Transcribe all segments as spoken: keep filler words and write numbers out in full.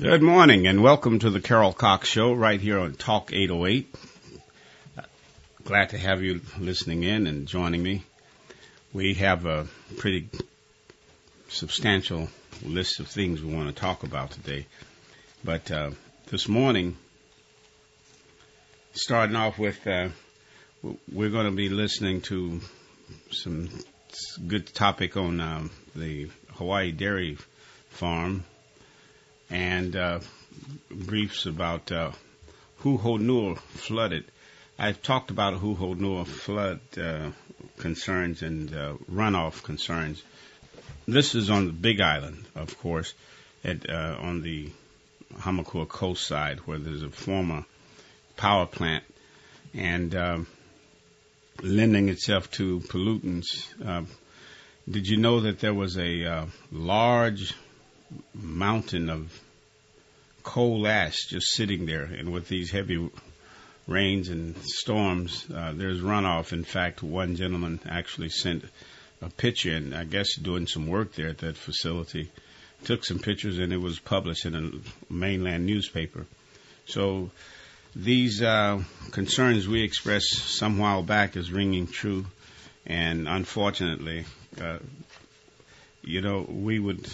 Good morning and welcome to the Carol Cox Show right here on Talk eight oh eight. Glad to have you listening in and joining me. We have a pretty substantial list of things we want to talk about today. But uh, this morning, starting off with, uh, we're going to be listening to some good topic on um, the Hawaii Dairy Farm and uh, briefs about uh, Huhonua flooded. I've talked about Huhonua flood uh, concerns and uh, runoff concerns. This is on the Big Island, of course, at uh, on the Hamakua coast side, where there's a former power plant and uh, lending itself to pollutants. Uh, did you know that there was a uh, large mountain of coal ash just sitting there, and with these heavy rains and storms, uh, there's runoff. In fact, one gentleman actually sent a picture, and I guess doing some work there at that facility, took some pictures, and it was published in a mainland newspaper. So these uh, concerns we expressed some while back is ringing true, and unfortunately, uh, you know, we would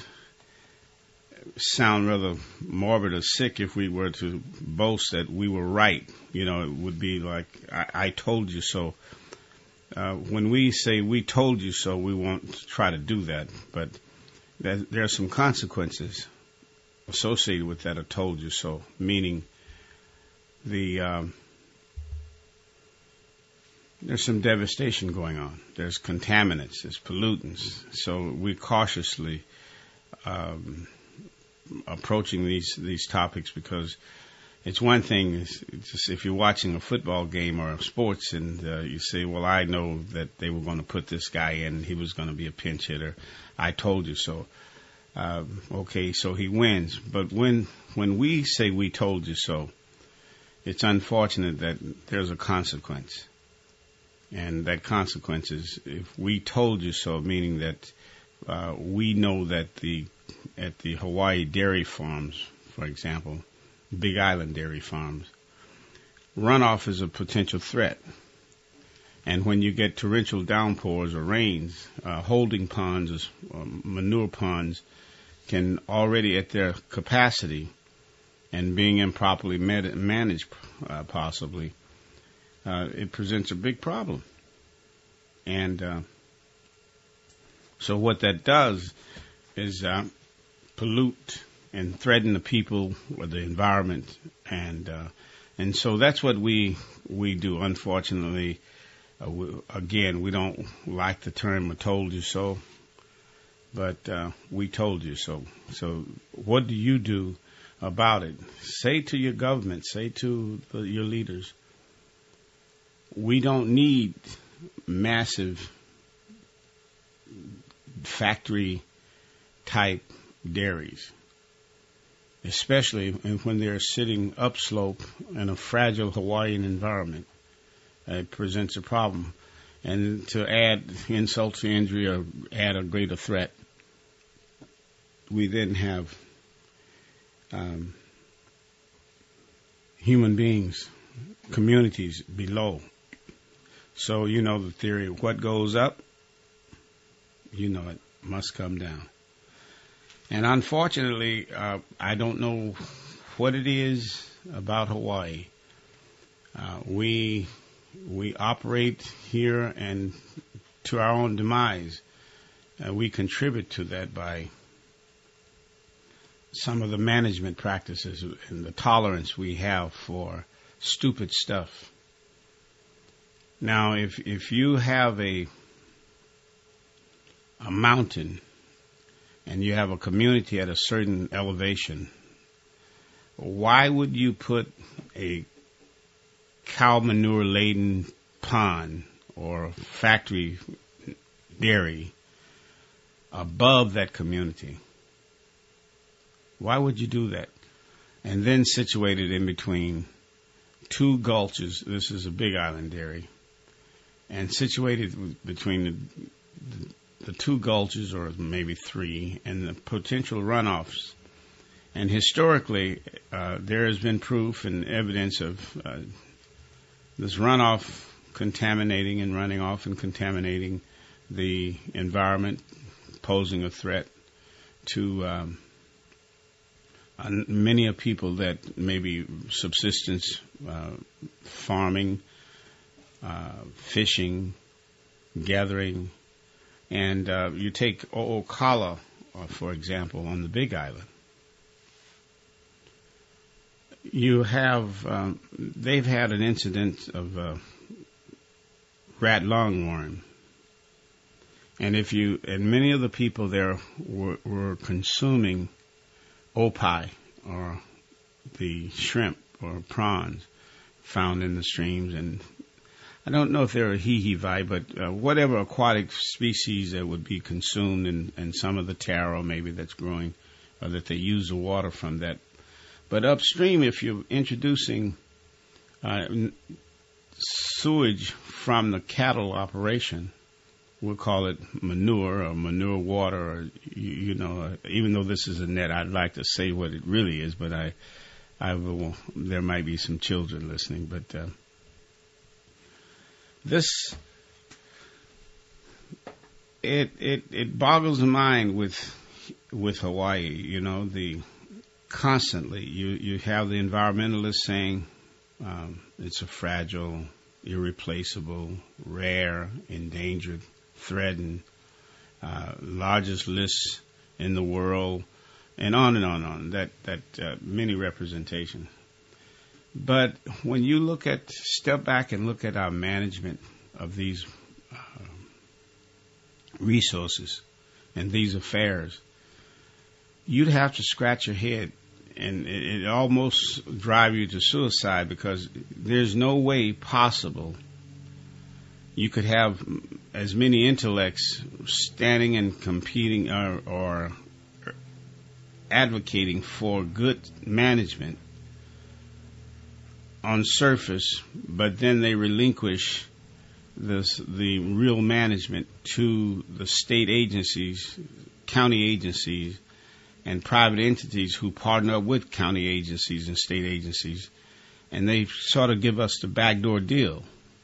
sound rather morbid or sick if we were to boast that we were right. You know, it would be like, I, I told you so. Uh, when we say we told you so, we won't try to do that. But there, there are some consequences associated with that, I told you so, meaning the um, there's some devastation going on. There's contaminants, there's pollutants. So we cautiously um, approaching these these topics, because it's one thing is just if you're watching a football game or sports and uh, you say, well, I know that they were going to put this guy in, he was going to be a pinch hitter, I told you so. Um, okay, so he wins. But when when we say we told you so, it's unfortunate that there's a consequence. And that consequence is if we told you so, meaning that uh, we know that the at the Hawaii dairy farms, for example, Big Island dairy farms, runoff is a potential threat. And when you get torrential downpours or rains, uh, holding ponds or manure ponds can already at their capacity and being improperly med- managed uh, possibly, uh, it presents a big problem. And uh, so what that does is uh, pollute and threaten the people or the environment, and uh, and so that's what we we do. Unfortunately, uh, we, again, we don't like the term "I told you so," but uh, we told you so. So, what do you do about it? Say to your government, say to the, your leaders, we don't need massive factory type dairies, especially when they're sitting upslope in a fragile Hawaiian environment. It presents a problem. And to add insult to injury or add a greater threat, we then have um, human beings, communities below. So you know the theory of what goes up, you know it must come down. And unfortunately, uh, I don't know what it is about Hawaii. Uh, we we operate here, and to our own demise, uh, we contribute to that by some of the management practices and the tolerance we have for stupid stuff. Now, if if you have a a mountain and you have a community at a certain elevation, why would you put a cow manure laden pond or factory dairy above that community? Why would you do that? And then situated in between two gulches. This is a Big Island dairy. And situated between the, the, the two gulches, or maybe three, and the potential runoffs And historically, uh, there has been proof and evidence of uh, this runoff contaminating and running off and contaminating the environment, posing a threat to um, many of people that maybe subsistence uh, farming, uh, fishing, gathering. And uh, you take Ocala, uh, for example, on the Big Island. You have, um, they've had an incident of uh, rat lungworm. And if you, and many of the people there were, were consuming opie, or the shrimp or prawns found in the streams. And I don't know if they're a hihivi, but uh, whatever aquatic species that would be consumed, and, and some of the taro maybe that's growing, or that they use the water from that. But upstream, if you're introducing uh, sewage from the cattle operation, we'll call it manure or manure water, or, you, you know, uh, even though this is a net, I'd like to say what it really is, but I, I will, there might be some children listening, but uh, this, it, it, it boggles the mind with, with Hawaii, you know, the, constantly, you, you have the environmentalists saying um, it's a fragile, irreplaceable, rare, endangered, threatened, uh, largest list in the world, and on and on and on, that, that uh, many representations. But when you look at, step back and look at our management of these uh, resources and these affairs, you'd have to scratch your head, and it, it almost drive you to suicide, because there's no way possible you could have as many intellects standing and competing or, or advocating for good management on surface, but then they relinquish this, the real management to the state agencies, county agencies, and private entities who partner up with county agencies and state agencies, and they sort of give us the backdoor deal.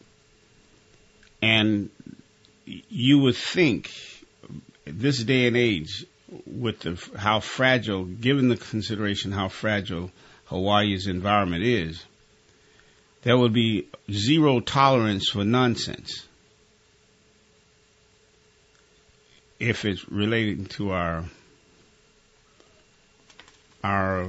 And you would think, this day and age, with the, how fragile, given the consideration how fragile Hawaii's environment is, there would be zero tolerance for nonsense if it's relating to our our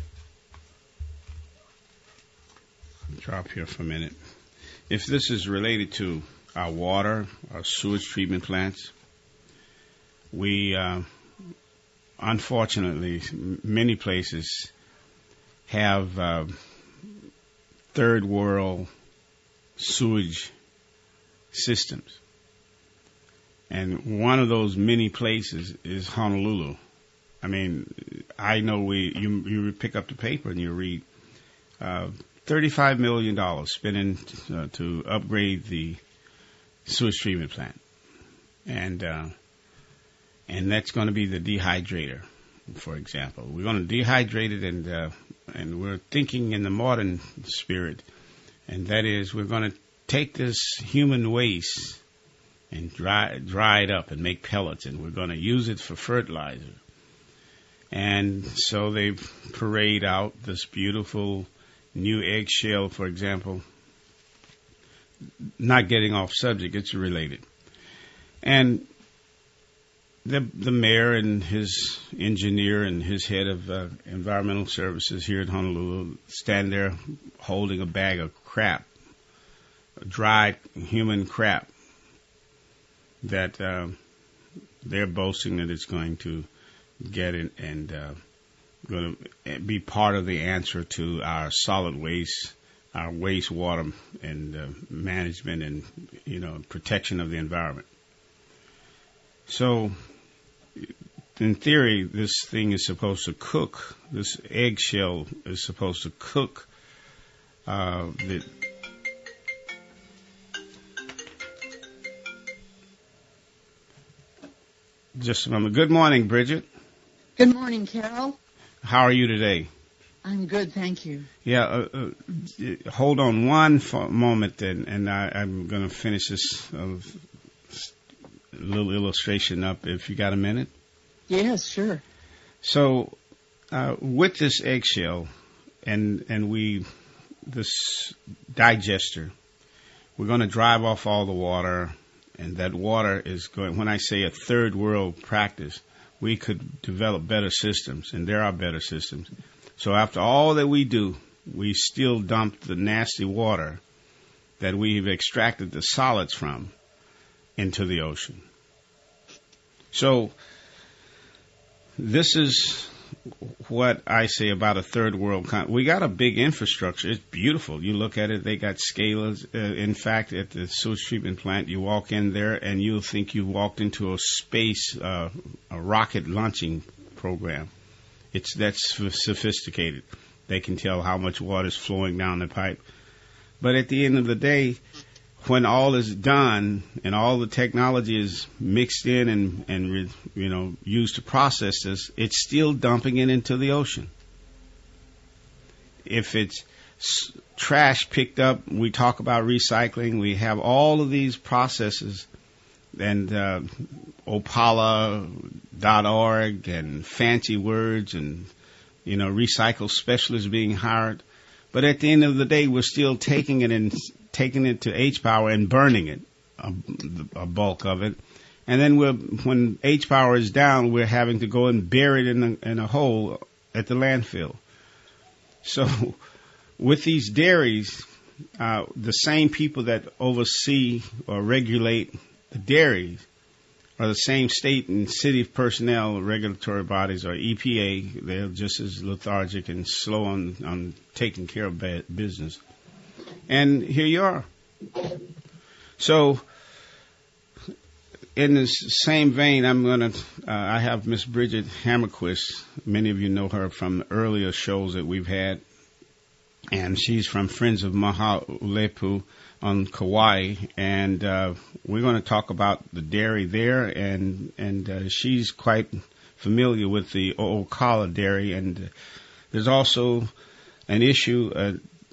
drop here for a minute. If this is related to our water, our sewage treatment plants, we uh, unfortunately, many places have uh, third world sewage systems. And one of those many places is Honolulu. I mean, I know we, you, you pick up the paper and you read, uh, thirty-five million dollars spent in, uh, to upgrade the sewage treatment plant. And, uh, and that's going to be the dehydrator, for example. We're going to dehydrate it, and, uh, and we're thinking in the modern spirit, and that is we're going to take this human waste and dry, dry it up and make pellets, and we're going to use it for fertilizer. And so they parade out this beautiful new eggshell, for example. Not getting off subject, it's related. And the the mayor and his engineer and his head of uh, environmental services here in Honolulu stand there holding a bag of crap, dried human crap, that uh, they're boasting that it's going to get it and uh, going to be part of the answer to our solid waste, our wastewater and uh, management and, you know, protection of the environment. So, in theory, this thing is supposed to cook. This eggshell is supposed to cook uh, the. Just a moment. Good morning, Bridget. Good morning, Carol. How are you today? I'm good, thank you. Yeah, uh, uh, hold on one for moment, and, and I, I'm going to finish this uh, little illustration up. If you got a minute. Yes, sure. So, uh, with this eggshell, and and we this digester, we're going to drive off all the water, and that water is going. When I say a third world practice, we could develop better systems, and there are better systems. So after all that we do, we still dump the nasty water that we've extracted the solids from into the ocean. So this is what I say about a third world country. We got a big infrastructure. It's beautiful. You look at it, they got scalers. Uh, in fact, at the sewage treatment plant, you walk in there and you'll think you walked into a space, uh, a rocket launching program. It's that's sophisticated. They can tell how much water is flowing down the pipe. But at the end of the day, when all is done and all the technology is mixed in and, and you know, used to process this, it's still dumping it into the ocean. If it's trash picked up, we talk about recycling. We have all of these processes, and uh, Opala dot org and fancy words and, you know, recycle specialists being hired. But at the end of the day, we're still taking it and taking it to H Power and burning it, a, a bulk of it. And then we're, when H Power is down, we're having to go and bury it in a, in a hole at the landfill. So with these dairies, uh, the same people that oversee or regulate the dairies are the same state and city personnel, regulatory bodies, or E P A. They're just as lethargic and slow on, on taking care of bad business. And here you are. So, in this same vein, I'm going to, uh, I have Miss Bridget Hammerquist. Many of you know her from earlier shows that we've had. And she's from Friends of Mahaulepu on Kauai, and uh, we're going to talk about the dairy there, and and uh, she's quite familiar with the O'Okala dairy, and uh, there's also an issue uh,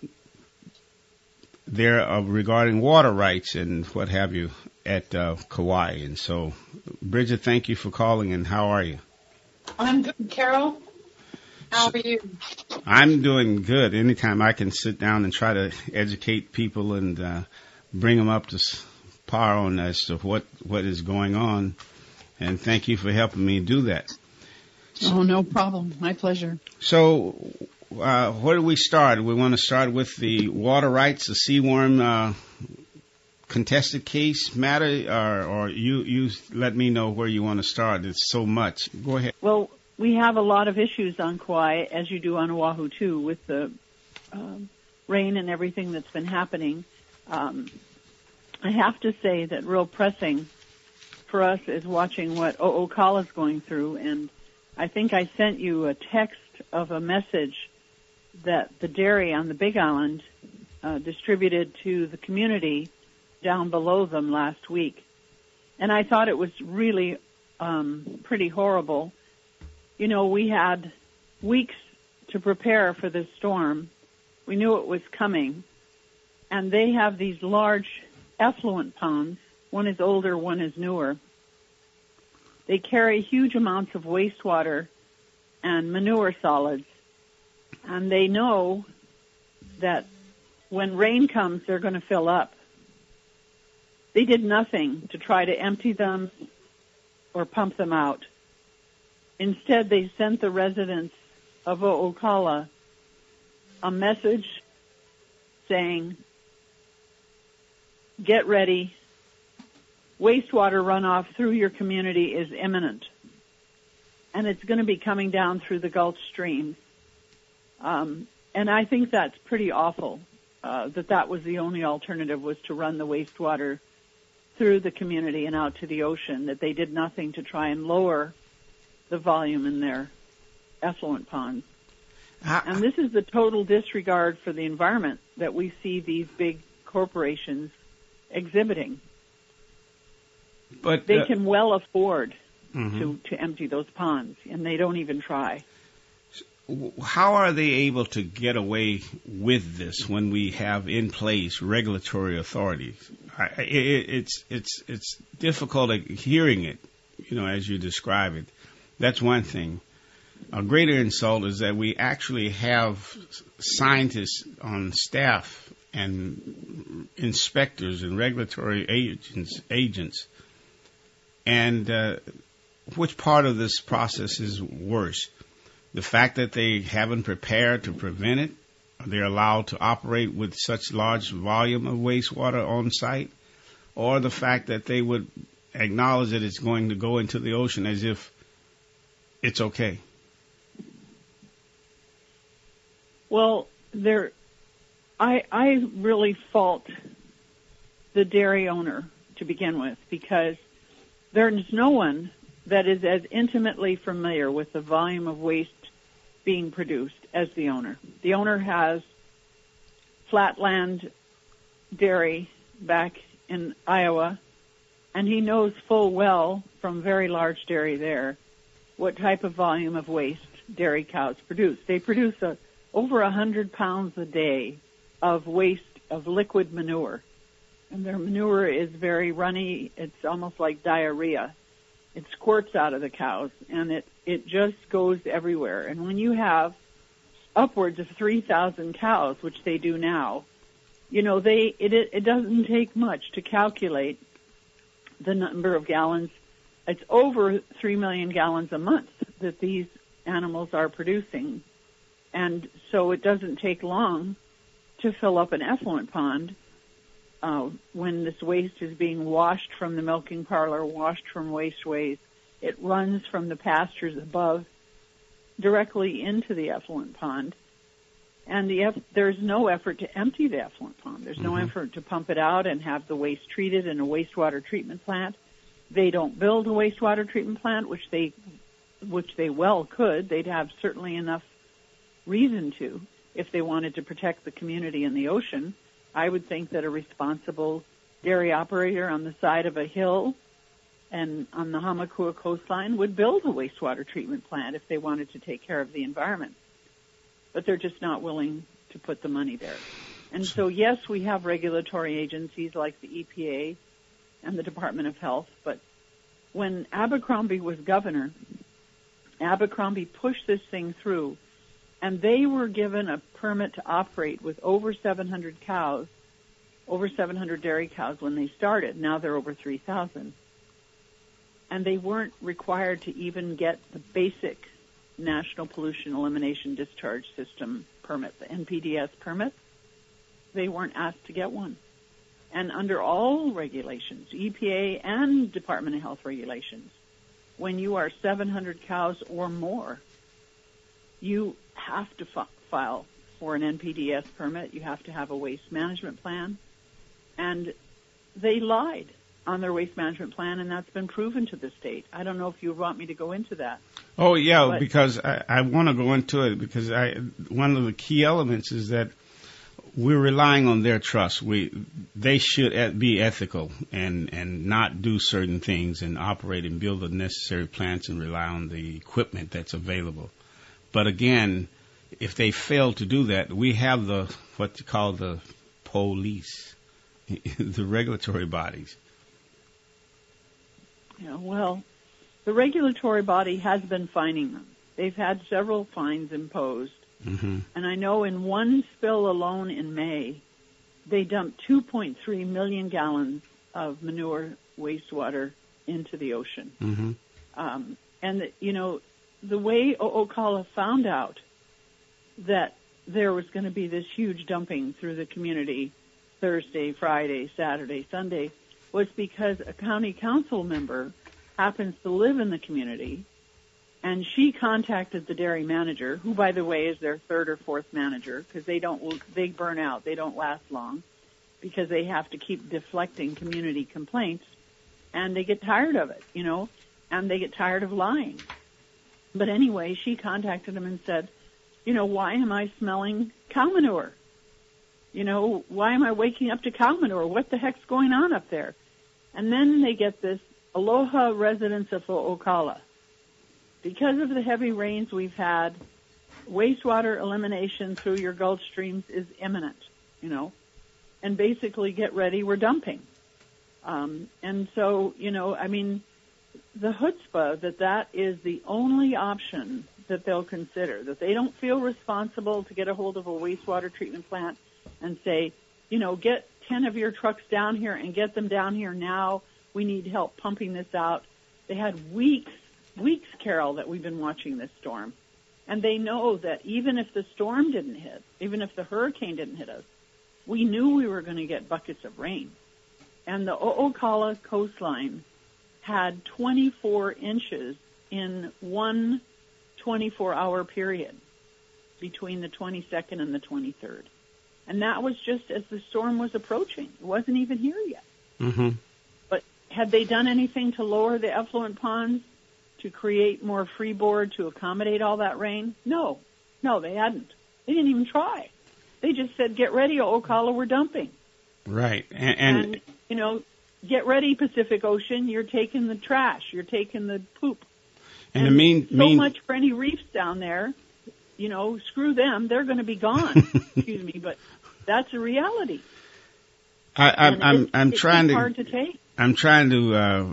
there uh, regarding water rights and what have you at uh, Kauai. And so, Bridget, thank you for calling, and how are you? I'm good, Carol. How are you? I'm doing good. Anytime I can sit down and try to educate people and uh, bring them up to par on as to what, what is going on. And thank you for helping me do that. Oh, no problem. My pleasure. So uh, where do we start? We want to start with the water rights, the seaworm uh, contested case matter, or, or you, you let me know where you want to start. It's so much. Go ahead. Well, we have a lot of issues on Kauai, as you do on Oahu, too, with the um, rain and everything that's been happening. Um, I have to say that real pressing for us is watching what O'Okala is going through, and I think I sent you a text of a message that the dairy on the Big Island uh, distributed to the community down below them last week. And I thought it was really um, pretty horrible. You know, we had weeks to prepare for this storm. We knew it was coming. And they have these large effluent ponds. One is older, one is newer. They carry huge amounts of wastewater and manure solids. And they know that when rain comes, they're going to fill up. They did nothing to try to empty them or pump them out. Instead, they sent the residents of O'Okala a message saying, get ready, wastewater runoff through your community is imminent. And it's going to be coming down through the Gulf Stream. Um, and I think that's pretty awful, uh, that that was the only alternative, was to run the wastewater through the community and out to the ocean, that they did nothing to try and lower the volume in their effluent ponds. Uh, and this is the total disregard for the environment that we see these big corporations exhibiting. But they uh, can well afford mm-hmm. to, to empty those ponds, and they don't even try. w- how are they able to get away with this when we have in place regulatory authorities? I, it, it's it's it's difficult hearing it, you know, as you describe it. That's one thing. A greater insult is that we actually have scientists on staff and inspectors and regulatory agents, agents. And uh, which part of this process is worse? The fact that they haven't prepared to prevent it? They're allowed to operate with such large volume of wastewater on site? Or the fact that they would acknowledge that it's going to go into the ocean as if it's okay? Well, there, I I really fault the dairy owner to begin with, because there's no one that is as intimately familiar with the volume of waste being produced as the owner. The owner has Flatland Dairy back in Iowa, and he knows full well from very large dairy there what type of volume of waste dairy cows produce. They produce a, over one hundred pounds a day of waste of liquid manure. And their manure is very runny. It's almost like diarrhea. It squirts out of the cows, and it, it just goes everywhere. And when you have upwards of three thousand cows, which they do now, you know, they it, it doesn't take much to calculate the number of gallons. It's over three million gallons a month that these animals are producing. And so it doesn't take long to fill up an effluent pond uh, when this waste is being washed from the milking parlor, washed from wasteways. It runs from the pastures above directly into the effluent pond. And the eff- there's no effort to empty the effluent pond. There's no Mm-hmm. effort to pump it out and have the waste treated in a wastewater treatment plant. They don't build a wastewater treatment plant, which they which they well could. They'd have certainly enough reason to if they wanted to protect the community and the ocean. I would think that a responsible dairy operator on the side of a hill and on the Hamakua coastline would build a wastewater treatment plant if they wanted to take care of the environment. But they're just not willing to put the money there. And so, yes, we have regulatory agencies like the E P A and the Department of Health, but when Abercrombie was governor, Abercrombie pushed this thing through, and they were given a permit to operate with over seven hundred cows, over seven hundred dairy cows when they started. Now they're over three thousand. And they weren't required to even get the basic National Pollution Elimination Discharge System permit, the N P D S permit. They weren't asked to get one. And under all regulations, E P A and Department of Health regulations, when you are seven hundred cows or more, you have to f- file for an N P D S permit. You have to have a waste management plan. And they lied on their waste management plan, and that's been proven to the state. I don't know if you want me to go into that. Oh, yeah, But- because I, I want to go into it because I one of the key elements is that we're relying on their trust. We they should e- be ethical and, and not do certain things and operate and build the necessary plants and rely on the equipment that's available. But again, if they fail to do that, we have the what you call the police, the regulatory bodies. Yeah, well, the regulatory body has been fining them. They've had several fines imposed. Mm-hmm. And I know in one spill alone in May, they dumped two point three million gallons of manure wastewater into the ocean. Mm-hmm. Um, and, you know, the way Ocala found out that there was going to be this huge dumping through the community Thursday, Friday, Saturday, Sunday was because a county council member happens to live in the community, and she contacted the dairy manager, who, by the way, is their third or fourth manager, because they don't they burn out, they don't last long, because they have to keep deflecting community complaints, and they get tired of it, you know, and they get tired of lying. But anyway, she contacted him and said, you know, why am I smelling cow manure? You know, why am I waking up to cow manure? What the heck's going on up there? And then they get this, aloha residents of Ocala. Because of the heavy rains we've had, wastewater elimination through your Gulf streams is imminent, you know, and basically get ready, we're dumping. Um, and so, you know, I mean, the chutzpah that that is the only option that they'll consider, that they don't feel responsible to get a hold of a wastewater treatment plant and say, you know, get ten of your trucks down here and get them down here now. We need help pumping this out. They had weeks, weeks, Carol, that we've been watching this storm. And they know that even if the storm didn't hit, even if the hurricane didn't hit us, we knew we were going to get buckets of rain. And the O'Okala coastline had twenty-four inches in one twenty-four hour period between the twenty-second and the twenty-third. And that was just as the storm was approaching. It wasn't even here yet. Mm-hmm. But had they done anything to lower the effluent ponds, to create more freeboard to accommodate all that rain? No. No, they hadn't. They didn't even try. They just said, get ready, O'Okala, we're dumping. Right. And, and, and, you know, get ready, Pacific Ocean, you're taking the trash, you're taking the poop. And, and the mean, so mean, much for any reefs down there, you know, screw them, they're going to be gone. Excuse me, but that's a reality. I, I, I'm, it's, I'm it's trying to, hard to take. I'm trying to, uh,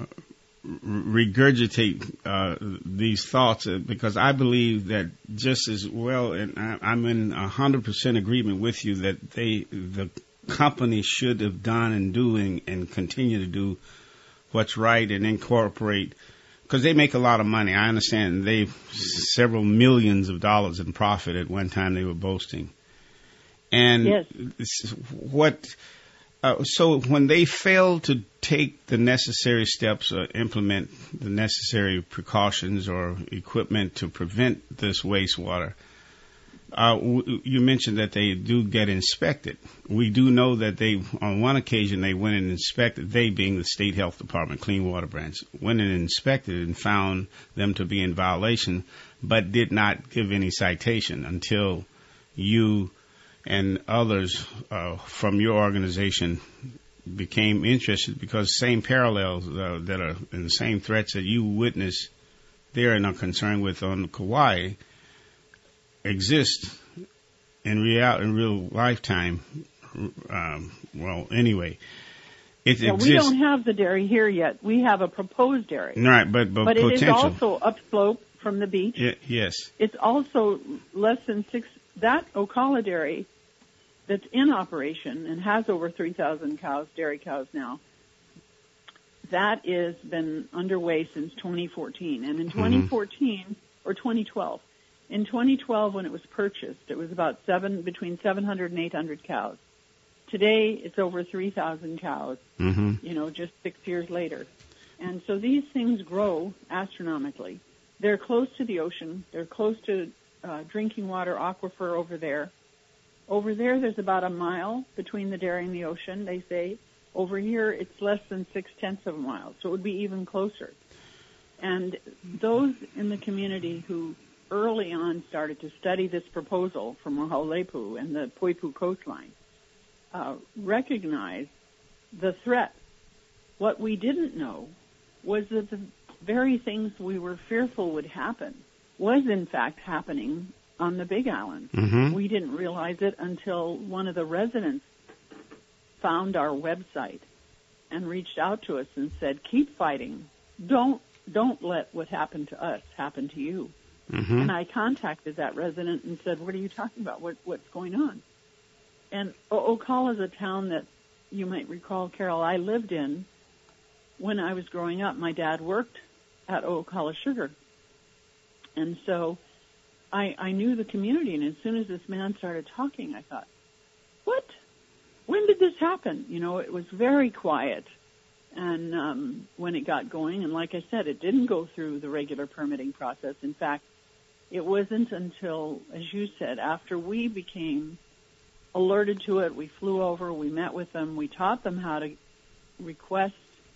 regurgitate uh, these thoughts uh, because I believe that just as well, and I, I'm in a hundred percent agreement with you that they, the company should have done and doing and continue to do what's right and incorporate, because they make a lot of money. I understand they several millions of dollars in profit at one time they were boasting, and yes. what. Uh, so when they fail to take the necessary steps or implement the necessary precautions or equipment to prevent this wastewater, uh, w- you mentioned that they do get inspected. We do know that they, on one occasion, they went and inspected, they being the State Health Department, Clean Water Branch, went and inspected and found them to be in violation, but did not give any citation until you and others uh, from your organization became interested, because same parallels uh, that are and the same threats that you witnessed there and are concerned with on Kauai exist in real in real lifetime. Um, well, anyway, it yeah, exists. We don't have the dairy here yet. We have a proposed dairy. Right, but but, but potential. It is also upslope from the beach. Y- yes. It's also less than six. That Ocala dairy that's in operation and has over three thousand cows, dairy cows now, that has been underway since twenty fourteen. And in twenty fourteen, mm-hmm. or twenty twelve, in twenty twelve when it was purchased, it was about seven, between seven hundred and eight hundred cows. Today, it's over three thousand cows, mm-hmm. you know, just six years later. And so these things grow astronomically. They're close to the ocean. They're close to uh, drinking water aquifer over there. Over there, there's about a mile between the dairy and the ocean, they say. Over here, it's less than six-tenths of a mile, so it would be even closer. And those in the community who early on started to study this proposal from Mahaulepu and the Poipu coastline uh, recognized the threat. What we didn't know was that the very things we were fearful would happen was in fact happening on the Big Island. Mm-hmm. We didn't realize it until one of the residents found our website and reached out to us and said, keep fighting. Don't don't let what happened to us happen to you. Mm-hmm. And I contacted that resident and said, what are you talking about? What What's going on? And Ocala is a town that you might recall, Carol, I lived in when I was growing up. My dad worked at Ocala Sugar. And so I, I knew the community, and as soon as this man started talking, I thought, what? When did this happen? You know, it was very quiet. And um, when it got going, and like I said, it didn't go through the regular permitting process. In fact, it wasn't until, as you said, after we became alerted to it, we flew over, we met with them, we taught them how to request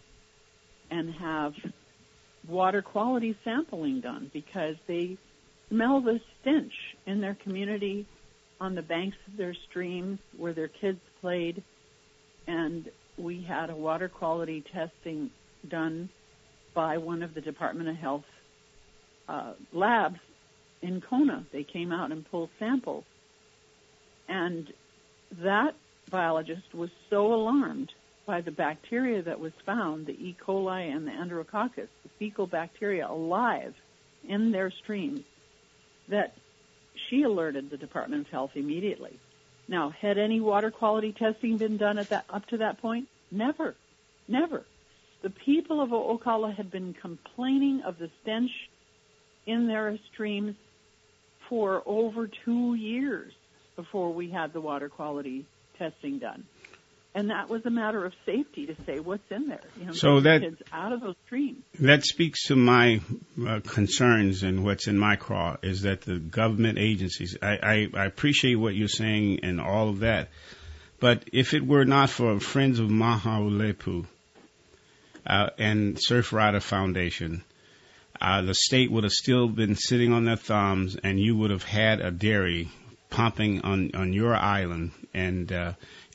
and have water quality sampling done, because they smell the stench in their community, on the banks of their streams where their kids played. And we had a water quality testing done by one of the Department of Health uh, labs in Kona. They came out and pulled samples. And that biologist was so alarmed by the bacteria that was found, the E. coli and the Enterococcus, the fecal bacteria alive in their streams, that she alerted the Department of Health immediately. Now, had any water quality testing been done at that up to that point? Never. Never. The people of Ocala had been complaining of the stench in their streams for over two years before we had the water quality testing done. And that was a matter of safety to say what's in there. You know, so that kids out of those streams. That speaks to my uh, concerns and what's in my craw is that the government agencies. I, I, I appreciate what you're saying and all of that, but if it were not for Friends of Mahaulepu uh, and Surf Rider Foundation, uh, the state would have still been sitting on their thumbs, and you would have had a dairy pumping on on your island and. Uh,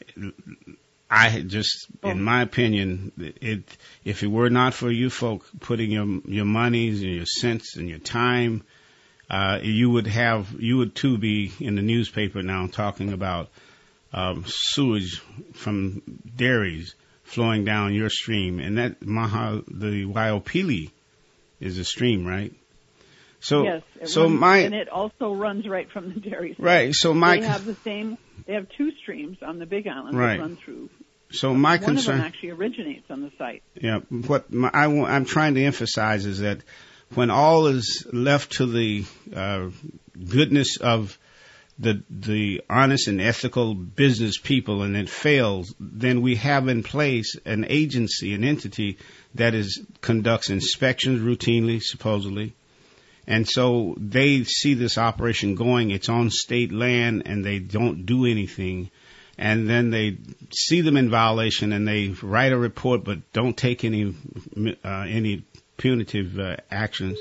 I just, in my opinion, it if it were not for you folk putting your your monies and your cents and your time, uh, you would have you would too be in the newspaper now talking about um, sewage from dairies flowing down your stream, and that Maha the Waiopili is a stream, right? So, yes, so runs, my and it also runs right from the dairy. Right. So my they have the same. They have two streams on the Big Island right. that run through. So my One concern of them actually originates on the site. Yeah. What my, I, I'm trying to emphasize is that when all is left to the uh, goodness of the the honest and ethical business people, and it fails, then we have in place an agency, an entity that is conducts inspections routinely, supposedly. And so they see this operation going, it's on state land, and they don't do anything. And then they see them in violation, and they write a report, but don't take any uh, any punitive uh, actions.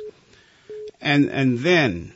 And and then,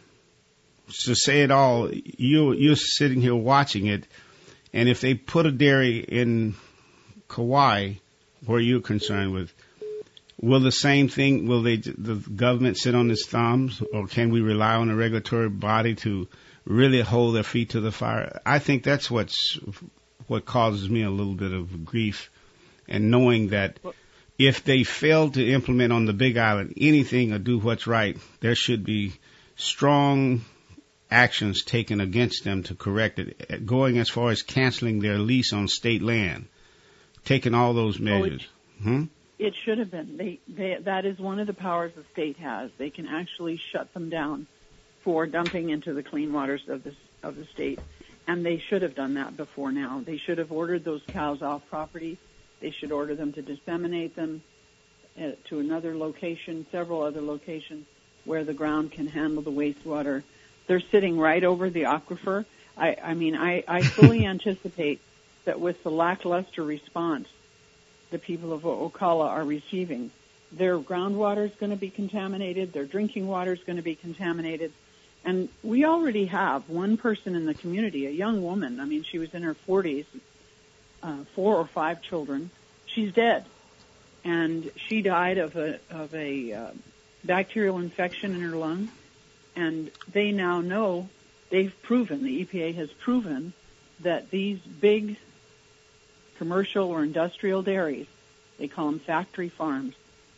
to say it all, you you're sitting here watching it, and if they put a dairy in Kauai, where you're concerned with, will the same thing, will they, the government sit on its thumbs, or can we rely on a regulatory body to really hold their feet to the fire? I think that's what's, what causes me a little bit of grief, and knowing that if they fail to implement on the Big Island anything or do what's right, there should be strong actions taken against them to correct it, going as far as canceling their lease on state land, taking all those measures. Oh, hmm? It should have been. They, they, that is one of the powers the state has. They can actually shut them down for dumping into the clean waters of the of the state, and they should have done that before now. They should have ordered those cows off property. They should order them to disseminate them uh, to another location, several other locations where the ground can handle the wastewater. They're sitting right over the aquifer. I, I mean, I, I fully anticipate that with the lackluster response the people of Ocala are receiving, their groundwater is going to be contaminated, their drinking water is going to be contaminated, and we already have one person in the community, a young woman, I mean, she was in her forties, uh, four or five children, she's dead, and she died of a, of a uh, bacterial infection in her lung, and they now know, they've proven, the E P A has proven that these big commercial or industrial dairies, they call them factory farms,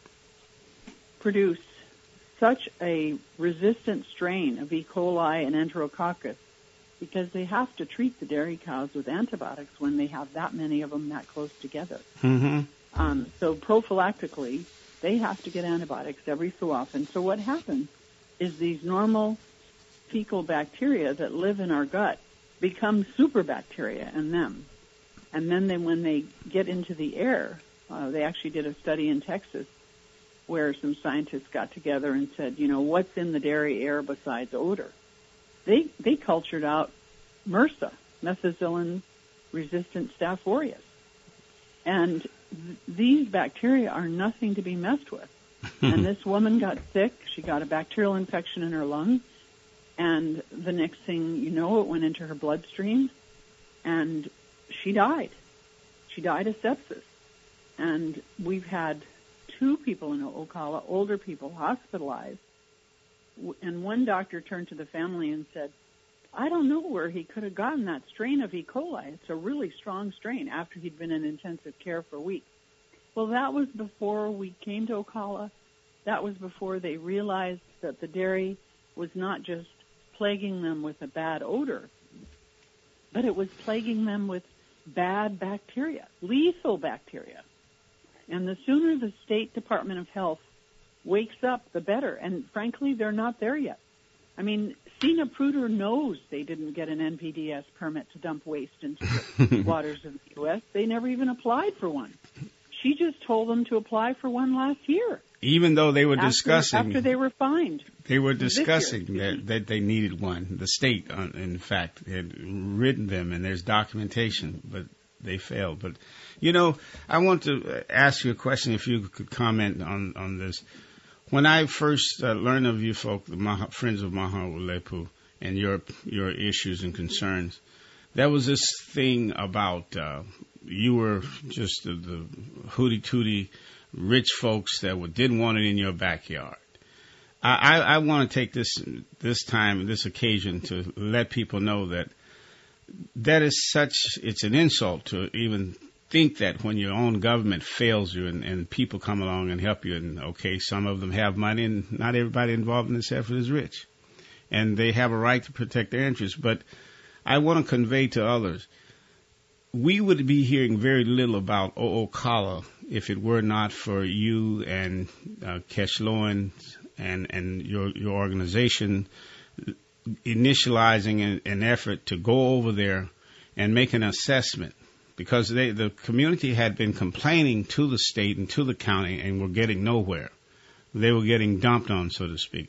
produce such a resistant strain of E. coli and Enterococcus because they have to treat the dairy cows with antibiotics when they have that many of them that close together. Mm-hmm. Um, so prophylactically, they have to get antibiotics every so often. So what happens is these normal fecal bacteria that live in our gut become superbacteria in them. And then they, when they get into the air, uh, they actually did a study in Texas where some scientists got together and said, you know, what's in the dairy air besides odor? They they cultured out MRSA, methicillin-resistant Staph aureus. And th- these bacteria are nothing to be messed with. And this woman got sick. She got a bacterial infection in her lung. And the next thing you know, it went into her bloodstream. And she died. She died of sepsis. And we've had two people in Ocala, older people, hospitalized W- And one doctor turned to the family and said, I don't know where he could have gotten that strain of E. coli. It's a really strong strain after he'd been in intensive care for weeks. Well, that was before we came to Ocala. That was before they realized that the dairy was not just plaguing them with a bad odor, but it was plaguing them with bad bacteria, lethal bacteria. And the sooner the State Department of Health wakes up, the better. And frankly, they're not there yet. I mean, Sina Pruder knows they didn't get an N P D S permit to dump waste into the waters of the U S. They never even applied for one. She just told them to apply for one last year. Even though they were after, discussing, after they were fined. They were discussing year, that, that they needed one. The state, uh, in fact, had written them, and there's documentation, but they failed. But, you know, I want to ask you a question, if you could comment on, on this. When I first uh, learned of you folk, the Maha, Friends of Mahaulepu, and your your issues and concerns, there was this thing about uh, you were just the, the hooty-tooty rich folks that were, didn't want it in your backyard. I, I, I want to take this this time, this occasion, to let people know that that is such, it's an insult to even think that when your own government fails you and, and people come along and help you, and okay, some of them have money and not everybody involved in this effort is rich. And they have a right to protect their interests. But I want to convey to others, we would be hearing very little about Ocala if it were not for you and uh, Keshloan and, and your, your organization initializing an, an effort to go over there and make an assessment, because they, the community had been complaining to the state and to the county and were getting nowhere. They were getting dumped on, so to speak.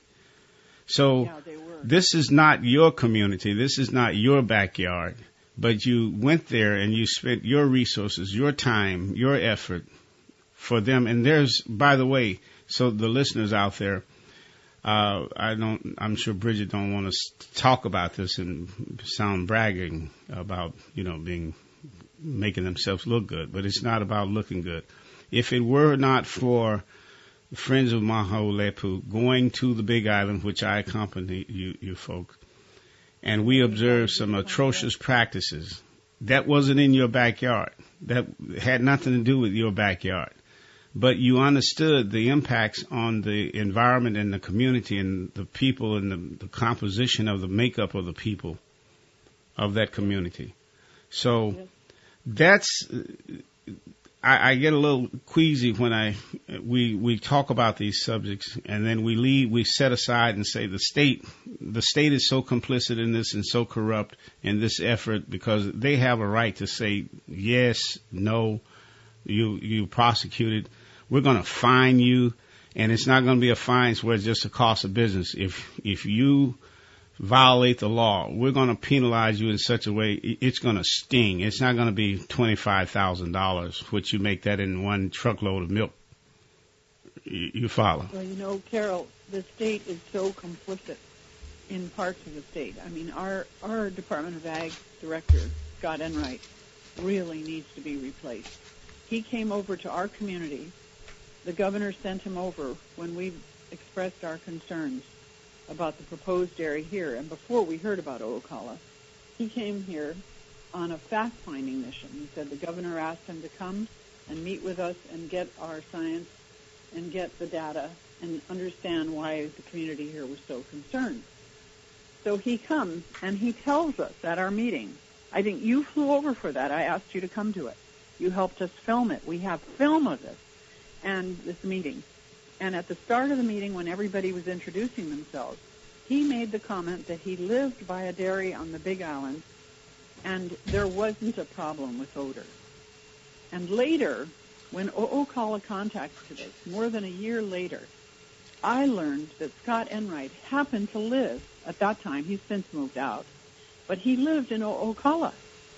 So Yeah, they were. This is not your community. This is not your backyard. But you went there and you spent your resources, your time, your effort for them. And there's, by the way, so the listeners out there, uh, I don't, I'm sure Bridget don't want to talk about this and sound bragging about, you know, being, making themselves look good, but it's not about looking good. If it were not for the Friends of Mahaulepu going to the Big Island, which I accompany you, you folks, and we observed some atrocious practices, that wasn't in your backyard. That had nothing to do with your backyard. But you understood the impacts on the environment and the community and the people and the, the composition of the makeup of the people of that community. So that's, I, I get a little queasy when I, we, we talk about these subjects and then we leave, we set aside and say the state, the state is so complicit in this and so corrupt in this effort because they have a right to say yes, no, you, you prosecuted. We're going to fine you, and it's not going to be a fine where it's just a cost of business. If if you violate the law, we're going to penalize you in such a way it's going to sting. It's not going to be twenty-five thousand dollars, which you make that in one truckload of milk. You, you follow? Well, you know, Carol, the state is so complicit in parts of the state. I mean, our our Department of Ag director, Scott Enright, really needs to be replaced. He came over to our community. The governor sent him over when we expressed our concerns about the proposed dairy here. And before we heard about Ocala, he came here on a fact-finding mission. He said the governor asked him to come and meet with us and get our science and get the data and understand why the community here was so concerned. So he comes and he tells us at our meeting, I think you flew over for that. I asked you to come to it. You helped us film it. We have film of this and this meeting. And at the start of the meeting, when everybody was introducing themselves, he made the comment that he lived by a dairy on the Big Island, and there wasn't a problem with odor. And later, when Ocala contacted us, more than a year later, I learned that Scott Enright happened to live, at that time, he's since moved out, but he lived in Ocala.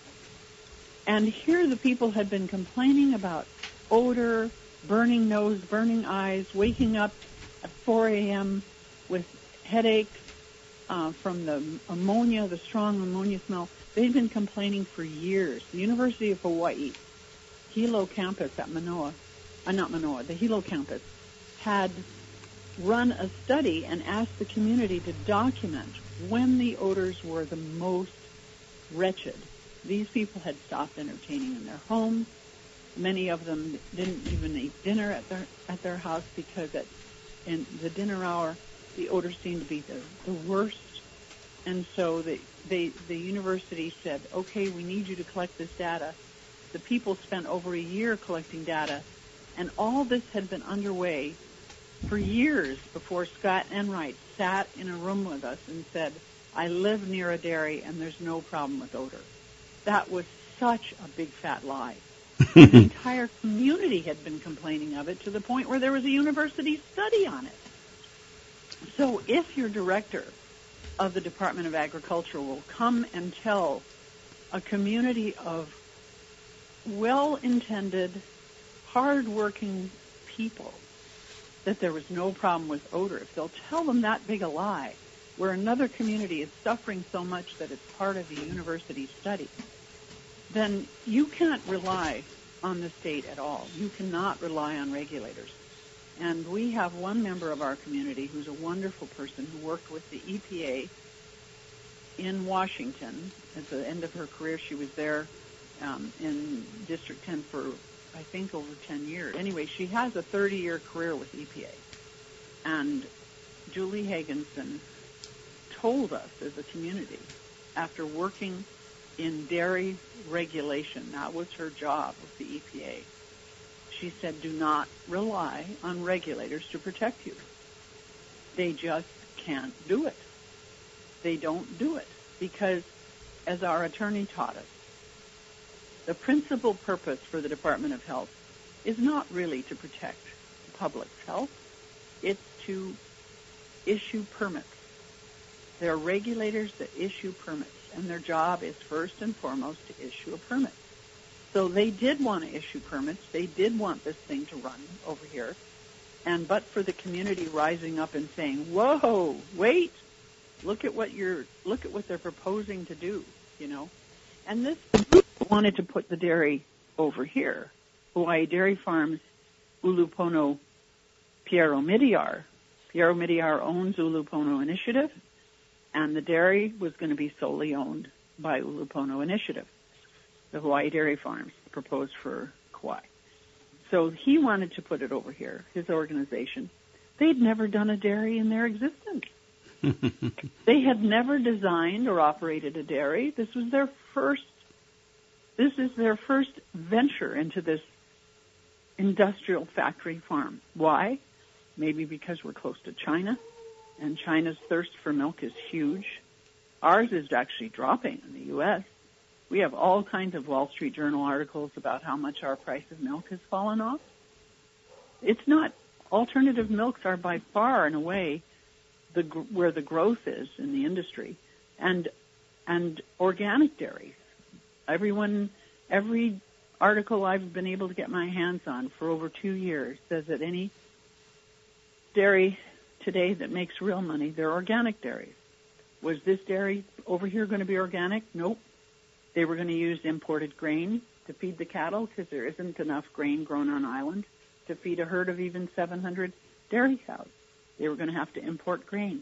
And here the people had been complaining about odor, burning nose, burning eyes, waking up at four a.m. with headaches uh, from the ammonia, the strong ammonia smell. They'd been complaining for years. The University of Hawaii, Hilo campus at Manoa, uh, not Manoa, the Hilo campus, had run a study and ask the community to document when the odors were the most wretched. These people had stopped entertaining in their homes. Many of them didn't even eat dinner at their at their house because at in the dinner hour the odor seemed to be the, the worst. And so they, they the university said, okay, we need you to collect this data. The people spent over a year collecting data, and all this had been underway for years before Scott Enright sat in a room with us and said, I live near a dairy and there's no problem with odor. That was such a big fat lie. The entire community had been complaining of it to the point where there was a university study on it. So if your director of the Department of Agriculture will come and tell a community of well-intended, hard-working people that there was no problem with odor, if they'll tell them that big a lie, where another community is suffering so much that it's part of a university study, then you can't rely on the state at all. You cannot rely on regulators. And we have one member of our community who's a wonderful person who worked with the E P A in Washington. At the end of her career, she was there um, in District ten for, I think, over ten years. Anyway, she has a thirty-year career with E P A. And Julie Hagenson told us as a community, after working in dairy regulation, that was her job with the E P A, she said, do not rely on regulators to protect you. They just can't do it. They don't do it because, as our attorney taught us, the principal purpose for the Department of Health is not really to protect the public's health. It's to issue permits. There are regulators that issue permits, and their job is first and foremost to issue a permit. So they did want to issue permits. They did want this thing to run over here. And but for the community rising up and saying, whoa, wait, look at what you're, look at what they're proposing to do, you know. And this group wanted to put the dairy over here. Hawaii Dairy Farms, Ulupono Piero Midyar. Piero Midyar owns Ulupono Initiative, and the dairy was going to be solely owned by Ulupono Initiative, the Hawaii Dairy Farms proposed for Kauai. So he wanted to put it over here, his organization. They'd never done a dairy in their existence. They had never designed or operated a dairy. This was their first, this is their first venture into this industrial factory farm. Why? Maybe because we're close to China, and China's thirst for milk is huge. Ours is actually dropping in the U S We have all kinds of Wall Street Journal articles about how much our price of milk has fallen off. It's not, alternative milks are by far and away the, where the growth is in the industry. And, and organic dairies. Everyone, every article I've been able to get my hands on for over two years says that any dairy today that makes real money, they're organic dairies. Was this dairy over here going to be organic? Nope. They were going to use imported grain to feed the cattle because there isn't enough grain grown on island to feed a herd of even seven hundred dairy cows. They were going to have to import grain.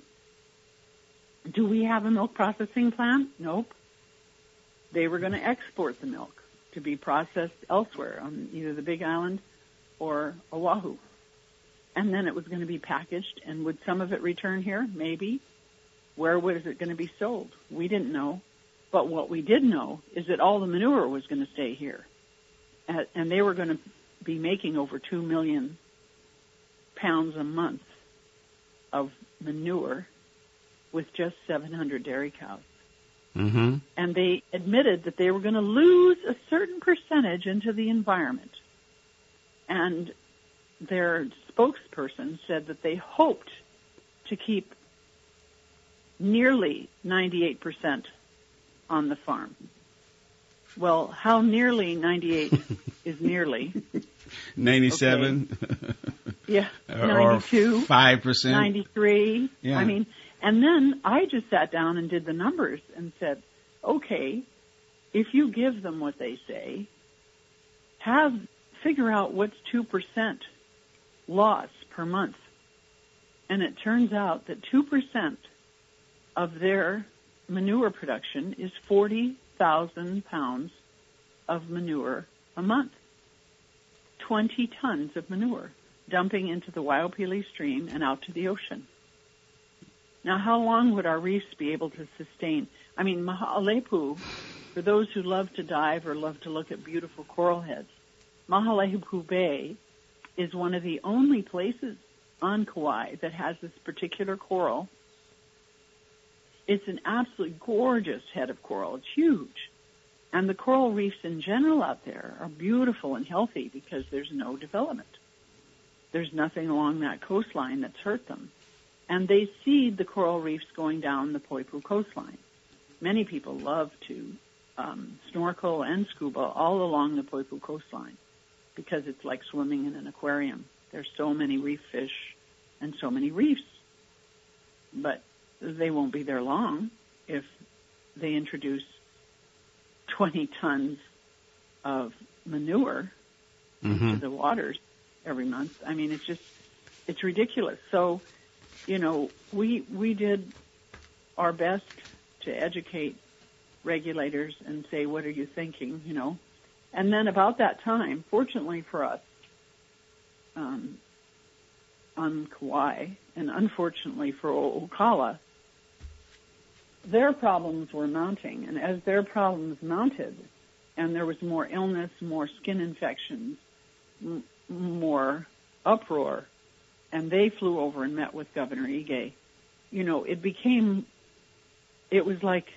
Do we have a milk processing plant? Nope. They were going to export the milk to be processed elsewhere on either the Big Island or Oahu. And then it was going to be packaged, and would some of it return here? Maybe. Where was it going to be sold? We didn't know. But what we did know is that all the manure was going to stay here. And they were going to be making over two million pounds a month of manure with just seven hundred dairy cows. Mm-hmm. And they admitted that they were going to lose a certain percentage into the environment. And their spokesperson said that they hoped to keep nearly ninety-eight percent on the farm. Well, how nearly ninety-eight is nearly? ninety-seven? Okay. Yeah, or ninety-two. five percent? ninety-three. Yeah. I mean, and then I just sat down and did the numbers and said, okay, if you give them what they say, have, figure out what's two percent loss per month. And it turns out that two percent of their manure production is forty thousand pounds of manure a month. twenty tons of manure dumping into the Waiopili Stream and out to the ocean. Now, how long would our reefs be able to sustain? I mean, Mahalepu, for those who love to dive or love to look at beautiful coral heads, Mahalepu Bay is one of the only places on Kauai that has this particular coral. It's an absolutely gorgeous head of coral. It's huge. And the coral reefs in general out there are beautiful and healthy because there's no development. There's nothing along that coastline that's hurt them. And they seed the coral reefs going down the Poipu coastline. Many people love to um, snorkel and scuba all along the Poipu coastline because it's like swimming in an aquarium. There's so many reef fish and so many reefs. But they won't be there long if they introduce twenty tons of manure mm-hmm. into the waters every month. I mean, it's just, it's ridiculous. So, you know, we we did our best to educate regulators and say, what are you thinking, you know? And then about that time, fortunately for us, um, on Kauai, and unfortunately for O'Kala, their problems were mounting. And as their problems mounted, and there was more illness, more skin infections, m- more uproar, and they flew over and met with Governor Ige, you know, it became, it was like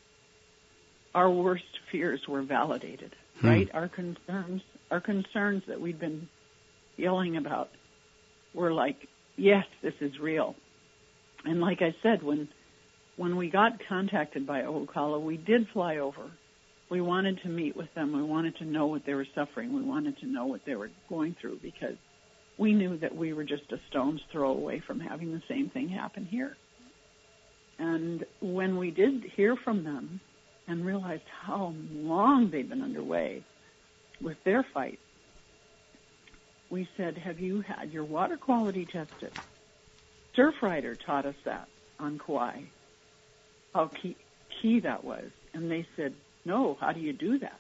our worst fears were validated, hmm. right? Our concerns, our concerns that we'd been yelling about were like, yes, this is real. And like I said, when when we got contacted by O'Kala, we did fly over. We wanted to meet with them. We wanted to know what they were suffering. We wanted to know what they were going through because we knew that we were just a stone's throw away from having the same thing happen here. And when we did hear from them and realized how long they'd been underway with their fight, we said, have you had your water quality tested? Surfrider taught us that on Kauai, how key, key that was. And they said, no, how do you do that?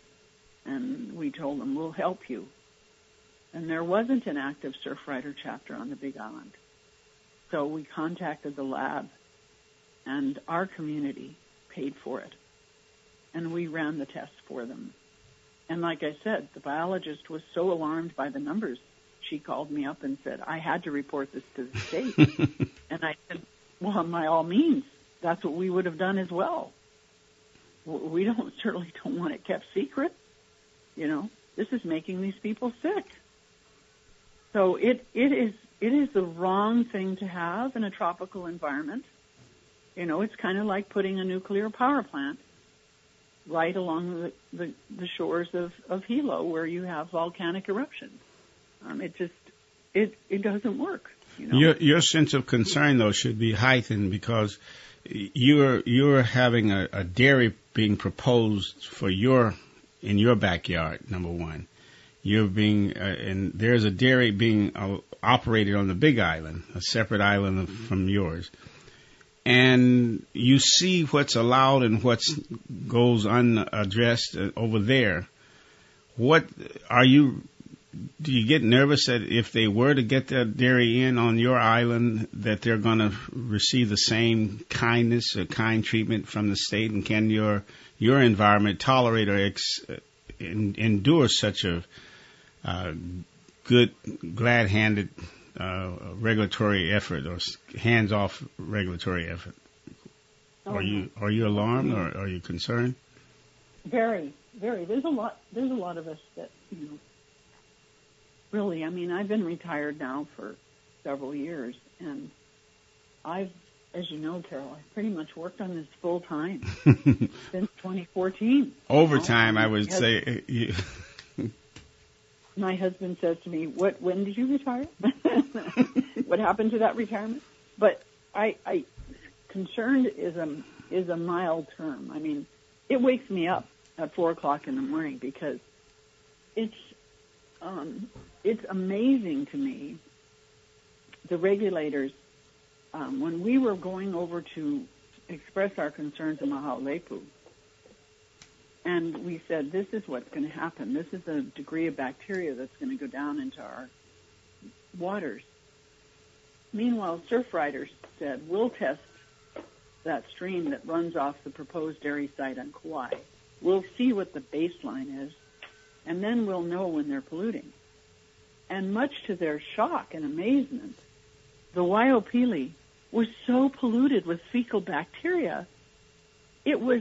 And we told them, we'll help you. And there wasn't an active Surfrider chapter on the Big Island. So we contacted the lab, and our community paid for it. And we ran the tests for them. And like I said, the biologist was so alarmed by the numbers, she called me up and said, I had to report this to the state. And I said, well, by all means, that's what we would have done as well. We don't certainly don't want it kept secret. You know, this is making these people sick. So it, it is it is the wrong thing to have in a tropical environment. You know, it's kind of like putting a nuclear power plant right along the, the, the shores of, of Hilo where you have volcanic eruptions. Um, it just, it, it doesn't work. You know? Your, your sense of concern, though, should be heightened because you're, you're having a, a dairy being proposed for your, in your backyard, number one. You're being, uh, and there's a dairy being uh, operated on the Big Island, a separate island from yours. And you see what's allowed and what goes unaddressed over there. What are you, do you get nervous that if they were to get that dairy in on your island, that they're going to receive the same kindness or kind treatment from the state? And can your, your environment tolerate or ex, in, endure such a uh, good, glad-handed Uh, regulatory effort or hands-off regulatory effort? Oh, are you are you alarmed or are you concerned? Very, very. There's a lot. There's a lot of us that you know. Really, I mean, I've been retired now for several years, and I've, as you know, Carol, I've pretty much worked on this full time since twenty fourteen. Overtime, you know? I would Has, say. You, my husband says to me, "What? When did you retire? What happened to that retirement?" But I, I, concerned is a is a mild term. I mean, it wakes me up at four o'clock in the morning because it's um, it's amazing to me the regulators, um, when we were going over to express our concerns in Mahalepu, and we said, this is what's going to happen. This is the degree of bacteria that's going to go down into our waters. Meanwhile, Surfriders said, we'll test that stream that runs off the proposed dairy site on Kauai. We'll see what the baseline is, and then we'll know when they're polluting. And much to their shock and amazement, the Waiopili was so polluted with fecal bacteria, it was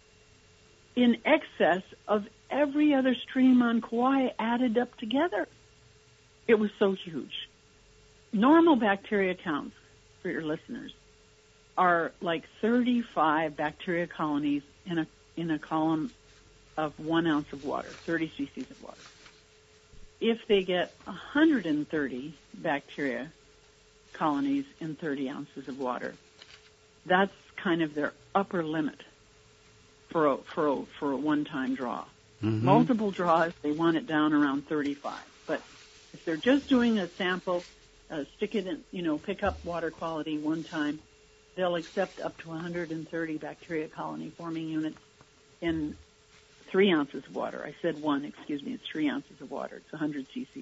in excess of every other stream on Kauai added up together. It was so huge. Normal bacteria counts, for your listeners, are like thirty-five bacteria colonies in a in a column of one ounce of water, thirty cc's of water. If they get one hundred thirty bacteria colonies in thirty ounces of water, that's kind of their upper limit for a, for a, for a one-time draw. Mm-hmm. Multiple draws, they want it down around thirty-five. But if they're just doing a sample, uh, stick it in, you know, pick up water quality one time, they'll accept up to one hundred thirty bacteria colony forming units in three ounces of water. I said one, excuse me, it's three ounces of water. It's one hundred cc's.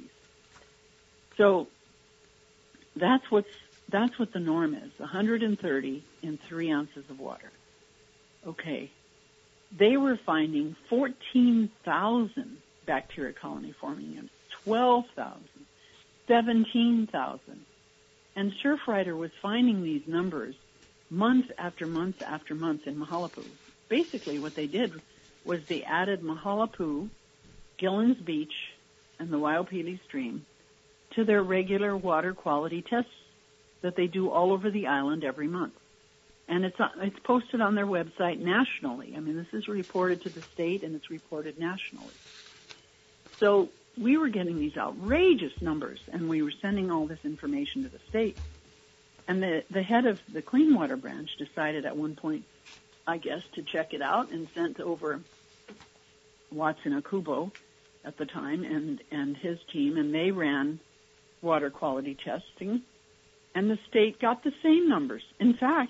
So that's what's that's what the norm is, one hundred thirty in three ounces of water. Okay. They were finding fourteen thousand bacteria colony forming units, twelve thousand, seventeen thousand. And Surfrider was finding these numbers month after month after month in Mahalepu. Basically what they did was they added Mahalepu, Gillen's Beach, and the Waiopili Stream to their regular water quality tests that they do all over the island every month. And it's it's posted on their website nationally. I mean, this is reported to the state, and it's reported nationally. So we were getting these outrageous numbers, and we were sending all this information to the state. And the, the head of the Clean Water Branch decided at one point, I guess, to check it out and sent over Watson Akubo at the time and, and his team, and they ran water quality testing, and the state got the same numbers. In fact,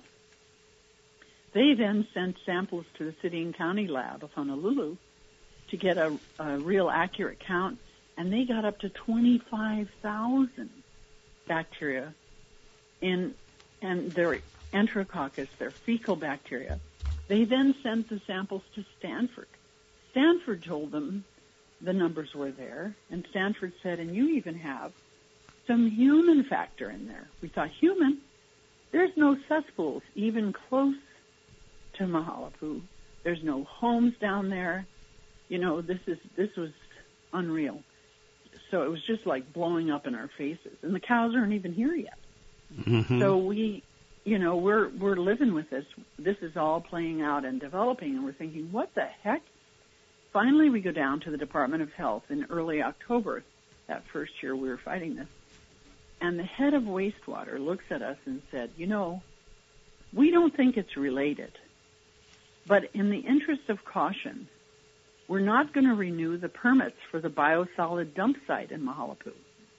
they then sent samples to the city and county lab of Honolulu to get a, a real accurate count, and they got up to twenty-five thousand bacteria in, and their enterococcus, their fecal bacteria. They then sent the samples to Stanford. Stanford told them the numbers were there, and Stanford said, and you even have some human factor in there. We thought, human? There's no cesspools even close to Mahalepu. There's no homes down there. You know, this is this was unreal. So it was just like blowing up in our faces. And the cows aren't even here yet. Mm-hmm. So we, you know, we're we're living with this. This is all playing out and developing, and we're thinking, what the heck? Finally, we go down to the Department of Health in early October, that first year we were fighting this. And the head of wastewater looks at us and said, you know, we don't think it's related. But in the interest of caution, we're not going to renew the permits for the biosolid dump site in Mahalepu.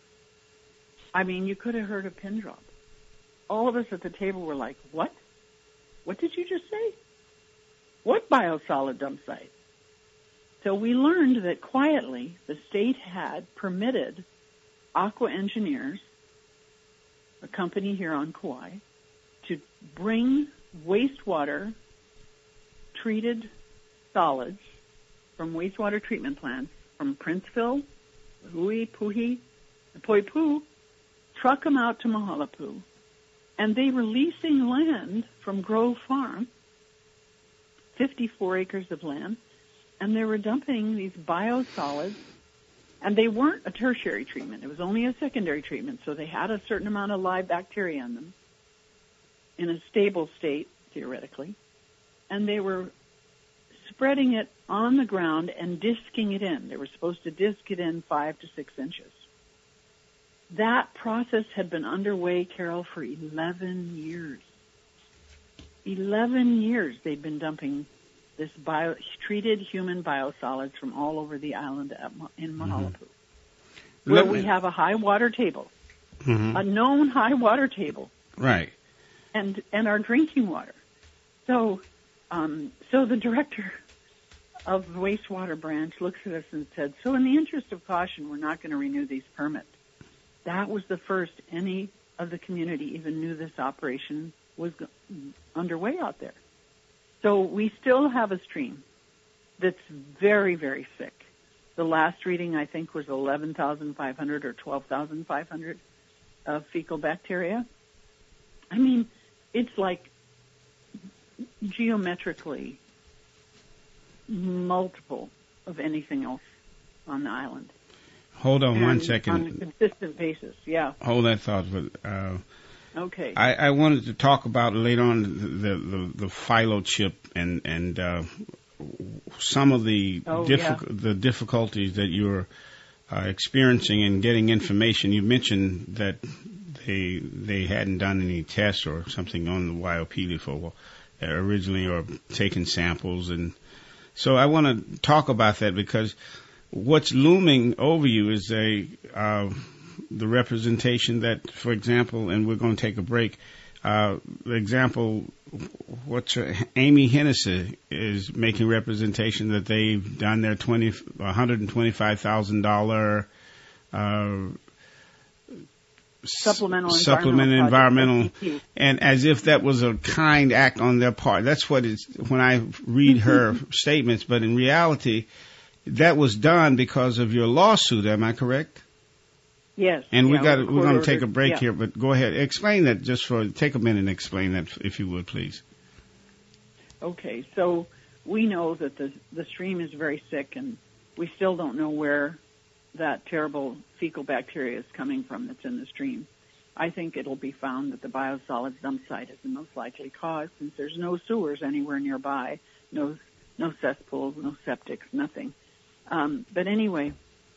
I mean, you could have heard a pin drop. All of us at the table were like, what? What did you just say? What biosolid dump site? So we learned that quietly the state had permitted Aqua Engineers, a company here on Kauai, to bring wastewater treated solids from wastewater treatment plants from Princeville, Hui, Puhi, and Poipu, truck them out to Mahalepu, and they were leasing land from Grove Farm, fifty-four acres of land, and they were dumping these biosolids, and they weren't a tertiary treatment. It was only a secondary treatment, so they had a certain amount of live bacteria in them in a stable state, theoretically, and they were spreading it on the ground and disking it in. They were supposed to disk it in five to six inches. That process had been underway, Carol, for eleven years. eleven years they'd been dumping this bio, treated human biosolids from all over the island at, in Mahalepu, mm-hmm. where we have a high water table. Mm-hmm. a known high water table, Right. and and our drinking water. So, um, so the director of the wastewater branch looks at us and said, "So, in the interest of caution, we're not going to renew these permits." That was the first any of the community even knew this operation was go- underway out there. So we still have a stream that's very, very sick. The last reading, I think, was eleven thousand five hundred or twelve thousand five hundred of fecal bacteria. I mean, it's like geometrically multiple of anything else on the island. Hold on one And second. on a consistent basis, yeah. Hold that thought. But, uh, Okay. I, I wanted to talk about later on the the, the, the philo chip and and uh, some of the Oh, diffi- yeah. the difficulties that you're uh, experiencing in getting information. You mentioned that they they hadn't done any tests or something on the Y O P leaf or, uh, originally, or taken samples, and so I want to talk about that because what's looming over you is a uh, the representation that, for example, and we're going to take a break. Uh, the example, what's her, Amy Hennessy is making representation that they've done their twenty, one hundred twenty-five thousand dollars uh, Supplemental supplemental environmental environmental, project. and as if that was a kind act on their part. That's what it's when I read her statements, but in reality, that was done because of your lawsuit. Am I correct? Yes. And we yeah, got with we're going to court take a order. break Yeah. here, but go ahead, explain that just for take a minute and explain that if you would, please. Okay, so we know that the the stream is very sick, and we still don't know where that terrible fecal bacteria is coming from that's in the stream. I think it'll be found that the biosolids dump site is the most likely cause, since there's no sewers anywhere nearby, no no cesspools, no septics, nothing. Um, but anyway,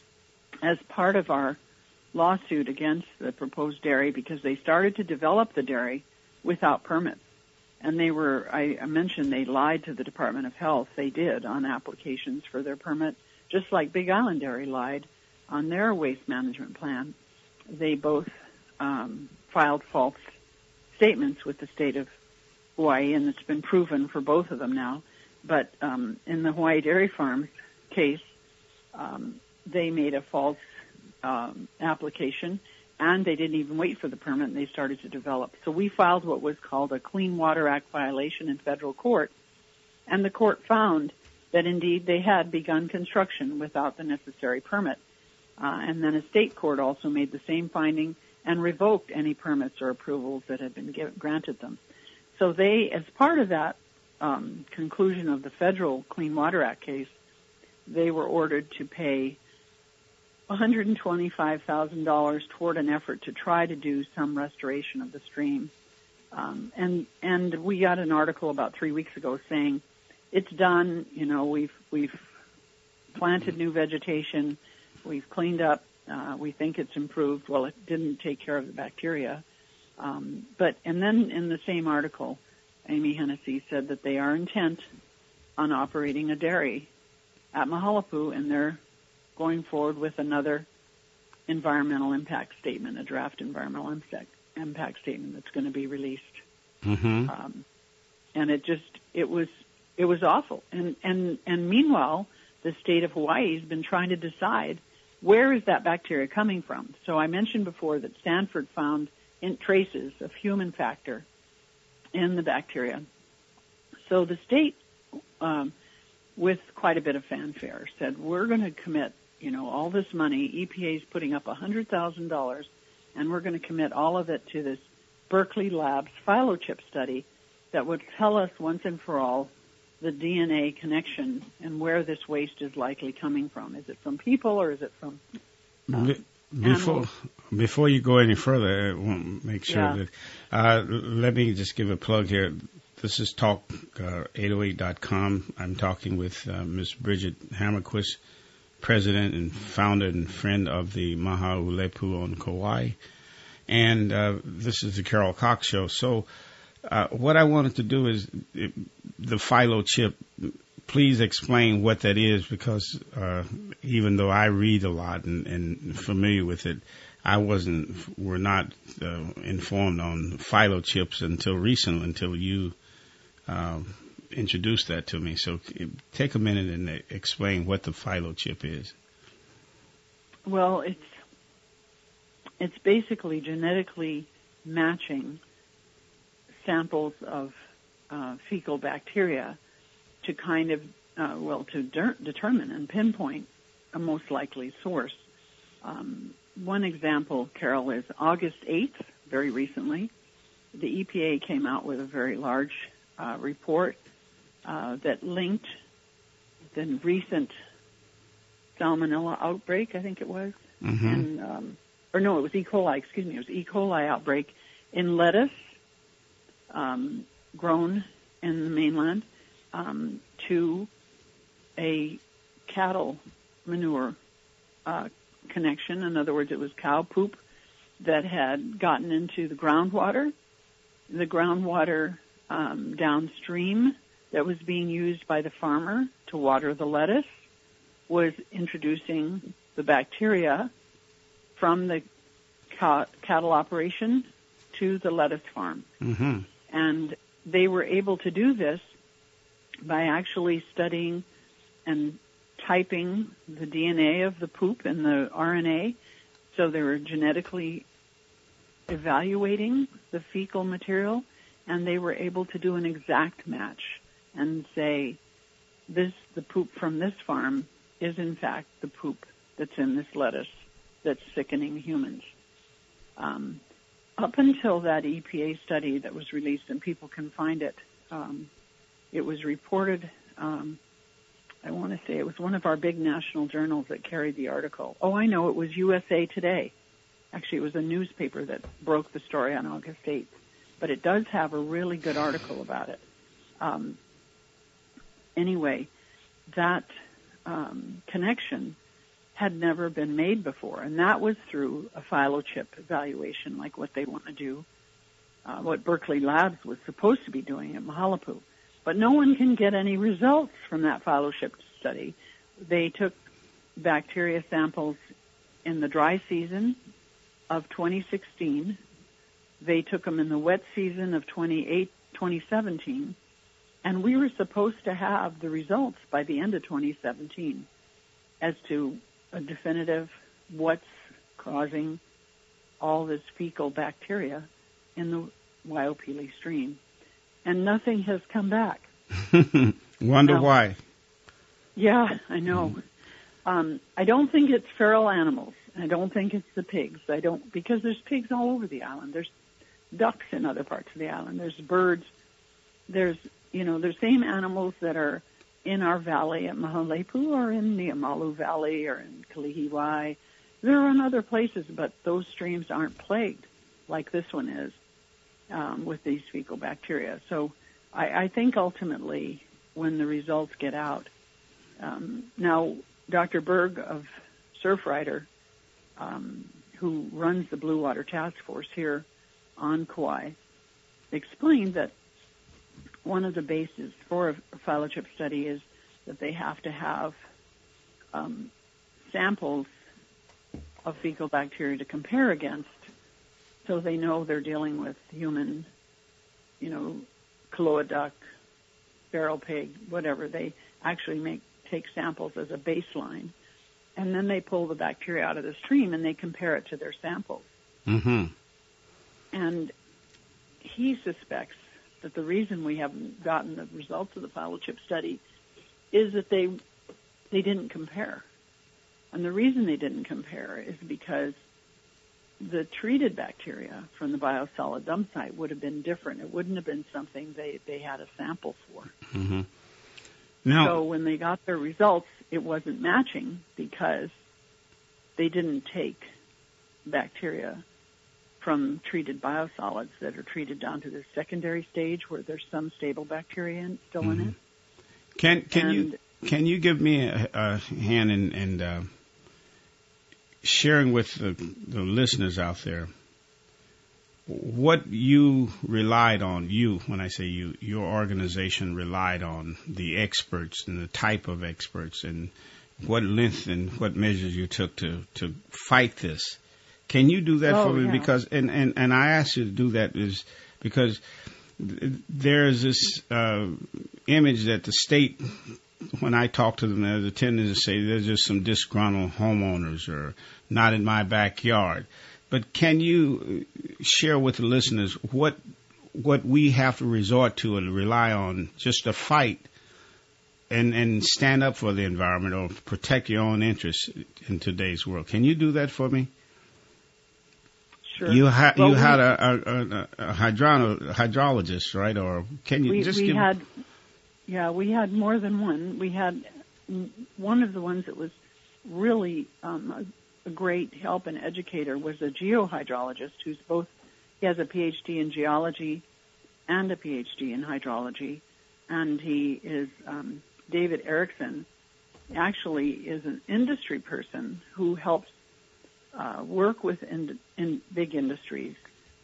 as part of our lawsuit against the proposed dairy, because they started to develop the dairy without permits. And they were, I, I mentioned they lied to the Department of Health. They did on applications for their permit, just like Big Island Dairy lied on their waste management plan. They both um, filed false statements with the state of Hawaii, and it's been proven for both of them now. But um, in the Hawaii Dairy Farms case, um, they made a false um, application, and they didn't even wait for the permit, and they started to develop. So we filed what was called a Clean Water Act violation in federal court, and the court found that indeed they had begun construction without the necessary permit. Uh, and then a state court also made the same finding and revoked any permits or approvals that had been give, granted them. So they, as part of that um, conclusion of the federal Clean Water Act case, they were ordered to pay one hundred twenty-five thousand dollars toward an effort to try to do some restoration of the stream. Um, and and we got an article about three weeks ago saying it's done. You know, we've we've planted new vegetation, we've cleaned up. Uh, we think it's improved. Well, it didn't take care of the bacteria. Um, but and then in the same article, Amy Hennessy said that they are intent on operating a dairy at Mahalapu, and they're going forward with another environmental impact statement, a draft environmental impact, impact statement that's going to be released. Mm-hmm. Um, and it just, it was, it was awful. And, and, and meanwhile, the state of Hawaii has been trying to decide where is that bacteria coming from. So I mentioned before that Stanford found in traces of human factor in the bacteria. So the state, um, with quite a bit of fanfare, said, we're going to commit, you know, all this money. E P A is putting up one hundred thousand dollars, and we're going to commit all of it to this Berkeley Labs phylochip study that would tell us once and for all the D N A connection and where this waste is likely coming from. Is it from people or is it from uh, Be- Before animals? before you go any further, I want to make sure Yeah. that uh, let me just give a plug here. This is talk eight oh eight dot com. I'm talking with uh, Miss Bridget Hammerquist, president and founder and friend of the Mahaulepu on Kauai. And uh, this is the Carol Cox Show. So uh, what I wanted to do is it, the philo chip. Please explain what that is, because uh, even though I read a lot and, and familiar with it, I wasn't, were not uh, informed on phylochips until recently, until you um, introduced that to me. So take a minute and explain what the phylochip is. Well, it's it's basically genetically matching samples of uh, fecal bacteria to kind of, uh, well, to de- determine and pinpoint a most likely source. Um, one example, Carol, is August eighth, very recently, the E P A came out with a very large uh, report uh, that linked the recent Salmonella outbreak, I think it was, mm-hmm. and, um, or no, it was E. coli, excuse me, it was E. coli outbreak in lettuce um, grown in the mainland um, to a cattle manure uh, connection. In other words, it was cow poop that had gotten into the groundwater. The groundwater um, downstream that was being used by the farmer to water the lettuce was introducing the bacteria from the ca- cattle operation to the lettuce farm. Mm-hmm. And they were able to do this by actually studying and typing the D N A of the poop and the R N A. So they were genetically evaluating the fecal material, and they were able to do an exact match and say, this, the poop from this farm is in fact the poop that's in this lettuce that's sickening humans. Um, up until that E P A study that was released, and people can find it, um, it was reported, um, I want to say it was one of our big national journals that carried the article. Oh, I know, it was U S A Today. Actually, it was a newspaper that broke the story on August eighth. But it does have a really good article about it. Um, anyway, that um, connection had never been made before, and that was through a phylochip evaluation, like what they want to do, uh, what Berkeley Labs was supposed to be doing at Mahalapu. But no one can get any results from that phylochip study. They took bacteria samples in the dry season of twenty sixteen. They took them in the wet season of twenty seventeen, and we were supposed to have the results by the end of twenty seventeen as to a definitive what's causing all this fecal bacteria in the Waiopili stream. And nothing has come back. Wonder now, why. Yeah, I know. Um, I don't think it's feral animals. I don't think it's the pigs. I don't, because there's pigs all over the island. There's ducks in other parts of the island. There's birds. There's, you know, there's same animals that are in our valley at Mahalepu or in the Amalu Valley or in Kalihiwai. They're in other places, but those streams aren't plagued like this one is um, with these fecal bacteria. So I, I think ultimately when the results get out, um, now Doctor Berg of Surfrider, um, who runs the Blue Water Task Force here on Kauai, explained that one of the bases for a phylochip study is that they have to have um, samples of fecal bacteria to compare against, so they know they're dealing with human, you know, cloa duck, feral pig, whatever. They actually make take samples as a baseline, and then they pull the bacteria out of the stream and they compare it to their samples. Mm-hmm. And he suspects that the reason we haven't gotten the results of the phylochip study is that they they didn't compare. And the reason they didn't compare is because the treated bacteria from the biosolid dump site would have been different. It wouldn't have been something they, they had a sample for. Mm-hmm. Now, so when they got their results, it wasn't matching because they didn't take bacteria from treated biosolids that are treated down to the secondary stage where there's some stable bacteria in, still mm-hmm. in it. Can can and, you can you give me a, a hand in, in uh, sharing with the, the listeners out there what you relied on, you, when I say you, your organization relied on the experts and the type of experts and what length and what measures you took to, to fight this. Can you do that Oh, for me? yeah. Because and, and, and I asked you to do that is because th- there's this uh, image that the state, when I talk to them, there's a tendency to say there's just some disgruntled homeowners or not in my backyard. But can you share with the listeners what what we have to resort to and rely on just to fight and, and stand up for the environment or protect your own interests in today's world? Can you do that for me? Sure. You, ha- Well, you we- had a, a, a, a hydro- hydrologist, right? Or can you we, just we give... had, yeah, we had more than one. We had one of the ones that was really um, a, a great help and educator was a geohydrologist who's both, he has a P H D in geology and a P H D in hydrology, and he is, um, David Erickson, actually is an industry person who helps uh, work with in, in big industries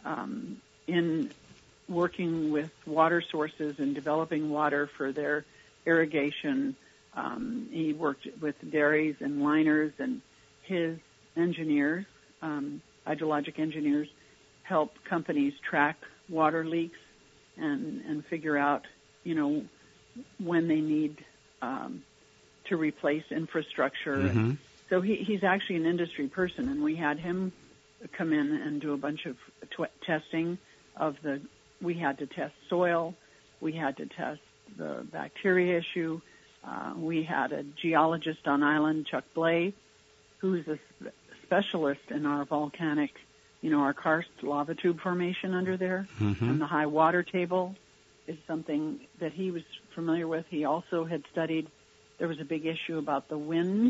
um, in working with water sources and developing water for their irrigation. Um, he worked with dairies and liners, and his engineers, um, hydrologic engineers, help companies track water leaks and, and figure out, you know, when they need um, to replace infrastructure. Mm-hmm. And so he, he's actually an industry person, and we had him come in and do a bunch of tw- testing of the, we had to test soil, we had to test the bacteria issue. Uh, we had a geologist on island, Chuck Blay, who's a sp- specialist in our volcanic, you know, our karst lava tube formation under there, Mm-hmm. and the high water table is something that he was familiar with. He also had studied, there was a big issue about the wind.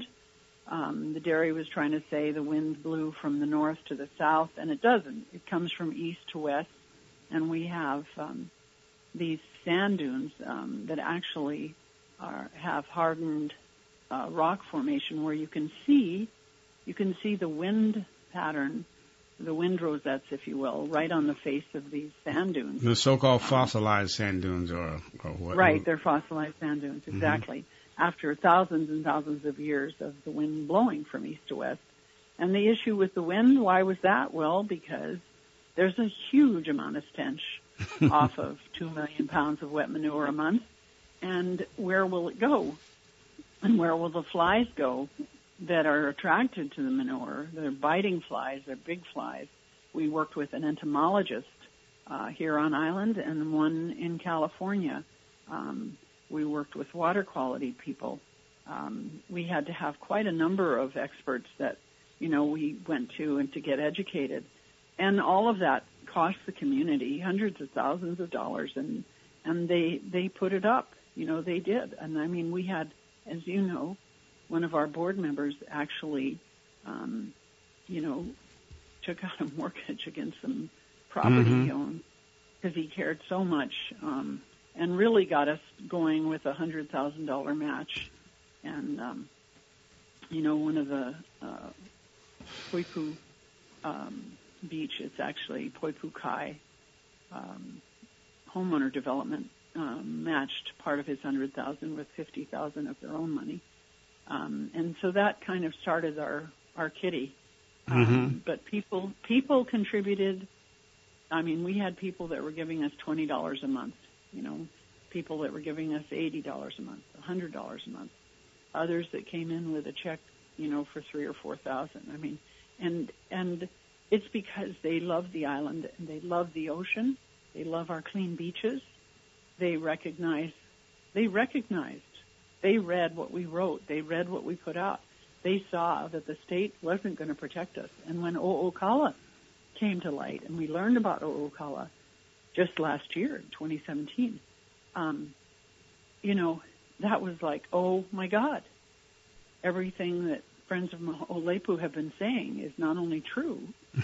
Um, the dairy was trying to say the wind blew from the north to the south, and it doesn't. It comes from east to west, and we have um, these sand dunes um, that actually are, have hardened uh, rock formation where you can see, you can see the wind pattern, the wind rosettes, if you will, right on the face of these sand dunes. The so-called fossilized sand dunes, or, or what? Right, they're fossilized sand dunes, exactly. Mm-hmm. After thousands and thousands of years of the wind blowing from east to west. And the issue with the wind, why was that? Well, because there's a huge amount of stench off of two million pounds of wet manure a month. And where will it go? And where will the flies go that are attracted to the manure? They're biting flies, they're big flies. We worked with an entomologist uh, here on island and one in California. Um, we worked with water quality people. Um, we had to have quite a number of experts that, you know, we went to and to get educated. And all of that cost the community hundreds of thousands of dollars, and and they they put it up. You know, they did. And I mean, we had, as you know, one of our board members actually, um, you know, took out a mortgage against some property Mm-hmm. he owned because he cared so much, um, and really got us going with a hundred thousand dollar match. And um, you know, one of the uh, Poipu um, beach, it's actually Poipu Kai um, homeowner development. Um, matched part of his hundred thousand with fifty thousand of their own money, um, and so that kind of started our our kitty. Um, Mm-hmm. But people people contributed. I mean, we had people that were giving us twenty dollars a month. You know, people that were giving us eighty dollars a month, a hundred dollars a month. Others that came in with a check, you know, for three or four thousand. I mean, and and it's because they love the island and they love the ocean. They love our clean beaches. They recognize, they recognized, they read what we wrote, they read what we put out. They saw that the state wasn't going to protect us. And when O'Okala came to light, and we learned about O'Okala just last year, in twenty seventeen, um, you know, that was like, oh my God, everything that Friends of Mo'olepu have been saying is not only true,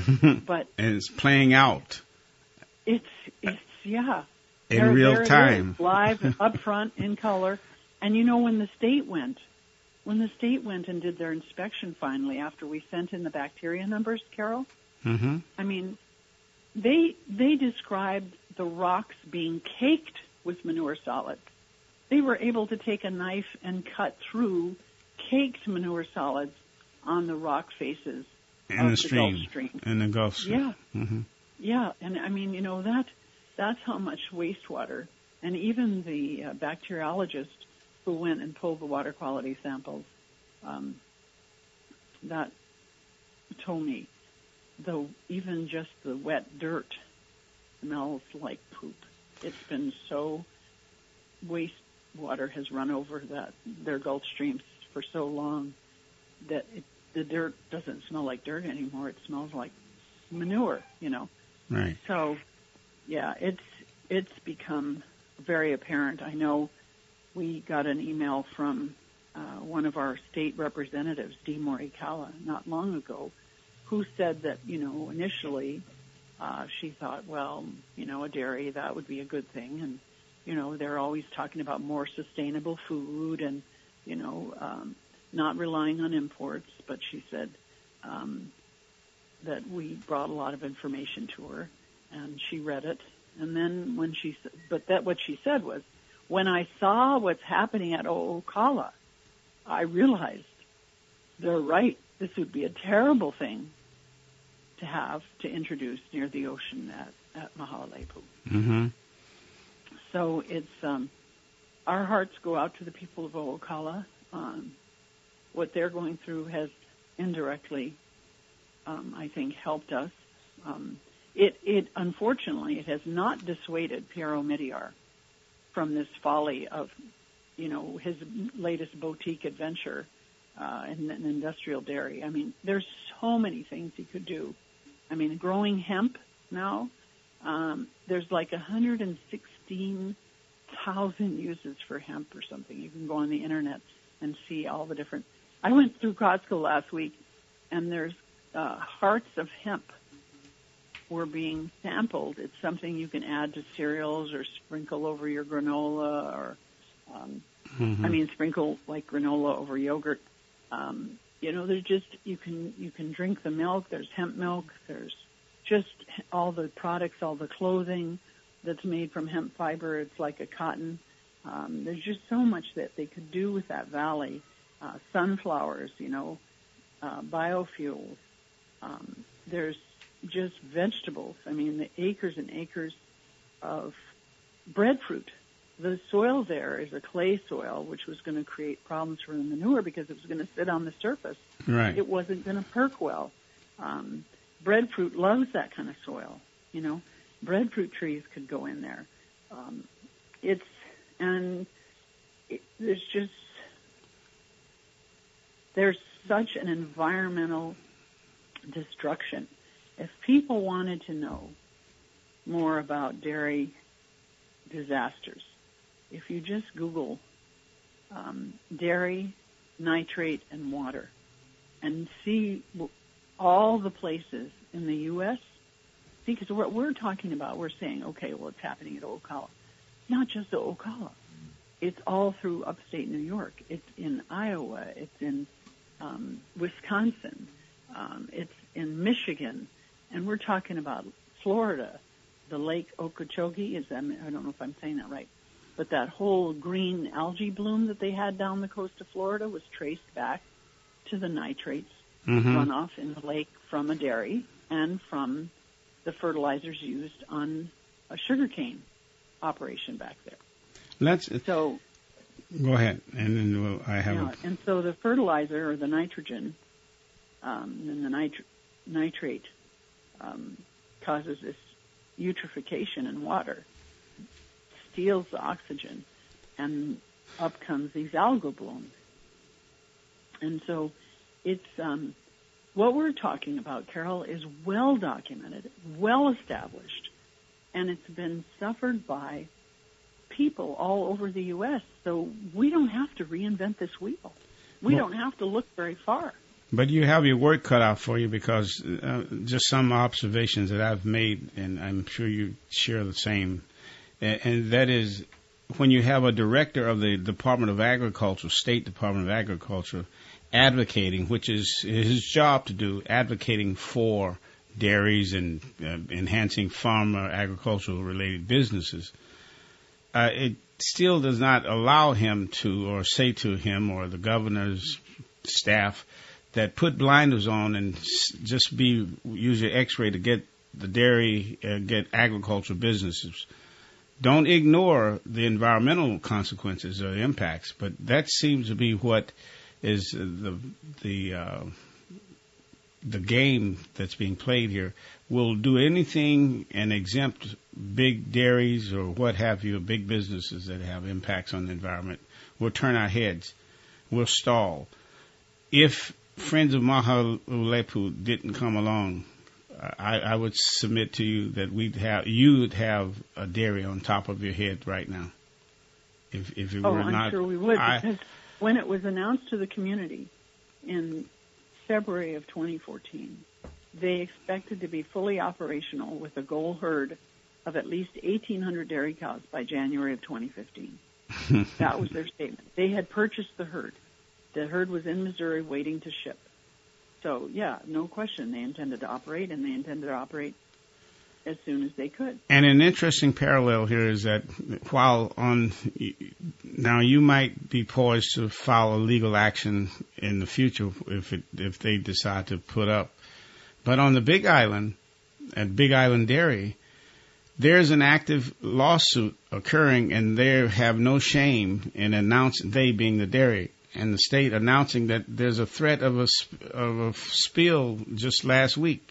but and it's playing out it's, it's, yeah. in There, real there it time. is, live, up front, in color. And you know, when the state went, when the state went and did their inspection finally after we sent in the bacteria numbers, Carol, Mm-hmm. I mean, they they described the rocks being caked with manure solids. They were able to take a knife and cut through caked manure solids on the rock faces in of the stream, the Gulf Stream. in the Gulf Stream. Yeah, Mm-hmm. yeah, and I mean, you know, that that's how much wastewater, and even the uh, bacteriologist who went and pulled the water quality samples, um, that told me, though, even just the wet dirt smells like poop. It's been so, wastewater has run over that their Gulf Streams for so long that it, the dirt doesn't smell like dirt anymore. It smells like manure, you know. Right. So, yeah, it's it's become very apparent. I know we got an email from uh, one of our state representatives, Dee Morikawa, not long ago, who said that, you know, initially uh, she thought, well, you know, a dairy, that would be a good thing. And, you know, they're always talking about more sustainable food and, you know, um, not relying on imports. But she said um, that we brought a lot of information to her, and she read it. And then when she, but that what she said was, when I saw what's happening at Ocala, I realized they're right. This would be a terrible thing to have to introduce near the ocean at, at Mahalepu. Mm-hmm. So it's, um, our hearts go out to the people of Ocala. Um, what they're going through has indirectly, um, I think, helped us. Um, It, it unfortunately, it has not dissuaded Pierre Omidyar from this folly of, you know, his latest boutique adventure uh, in an industrial dairy. I mean, there's so many things he could do. I mean, growing hemp now, um, there's like one hundred sixteen thousand uses for hemp or something. You can go on the internet and see all the different. I went through Costco last week, and there's uh, hearts of hemp were being sampled. It's something you can add to cereals or sprinkle over your granola, or um, Mm-hmm. I mean, sprinkle like granola over yogurt. Um, you know, there's just you can you can drink the milk. There's hemp milk. There's just all the products, all the clothing that's made from hemp fiber. It's like a cotton. Um, there's just so much that they could do with that valley. Uh, sunflowers, you know, uh, biofuels. Um, there's just vegetables. I mean, the acres and acres of breadfruit. The soil there is a clay soil, which was going to create problems for the manure because it was going to sit on the surface. Right. It wasn't going to perk well. Um, breadfruit loves that kind of soil. You know, breadfruit trees could go in there. Um, it's and it, there's just there's such an environmental destruction. If people wanted to know more about dairy disasters, if you just Google um, dairy, nitrate, and water, and see all the places in the U S, because what we're talking about, we're saying, okay, well, it's happening at Ocala. Not just at Ocala. It's all through upstate New York. It's in Iowa. It's in um, Wisconsin. Um, it's in Michigan. And we're talking about Florida, the Lake Okeechobee. Is that, I don't know if I'm saying that right. But that whole green algae bloom that they had down the coast of Florida was traced back to the nitrates Mm-hmm. runoff in the lake from a dairy and from the fertilizers used on a sugarcane operation back there. Let's So go ahead, and then we'll, I have. yeah, A, and so the fertilizer or the nitrogen um, and the nitr- nitrate um, causes this eutrophication in water, steals the oxygen, and up comes these algal blooms. And so it's um, what we're talking about, Carol, is well documented, well established, and it's been suffered by people all over the U S. So we don't have to reinvent this wheel. We Well, don't have to look very far. But you have your work cut out for you because uh, just some observations that I've made, and I'm sure you share the same, and, and that is when you have a director of the Department of Agriculture, State Department of Agriculture, advocating, which is his job to do, advocating for dairies and uh, enhancing farmer agricultural related businesses, uh, it still does not allow him to, or say to him or the governor's staff, that put blinders on and s- just be use your X-ray to get the dairy, uh, get agricultural businesses. Don't ignore the environmental consequences or impacts, but that seems to be what is the the uh, the game that's being played here. We'll do anything and exempt big dairies or what have you, big businesses that have impacts on the environment. We'll turn our heads. We'll stall. If Friends of Mahaulepu didn't come along, I, I would submit to you that we'd have you would have a dairy on top of your head right now. If if it oh, were I'm not, sure we would, I, because when it was announced to the community in February of twenty fourteen, they expected to be fully operational with a goal herd of at least eighteen hundred dairy cows by January of twenty fifteen. That was their statement. They had purchased the herd. The herd was in Missouri waiting to ship. So, yeah, no question, they intended to operate, and they intended to operate as soon as they could. And an interesting parallel here is that while on now you might be poised to file a legal action in the future if it, if they decide to put up, but on the Big Island at Big Island Dairy, there's an active lawsuit occurring, and they have no shame in announcing, they being the dairy and the state, announcing that there's a threat of a of a spill just last week.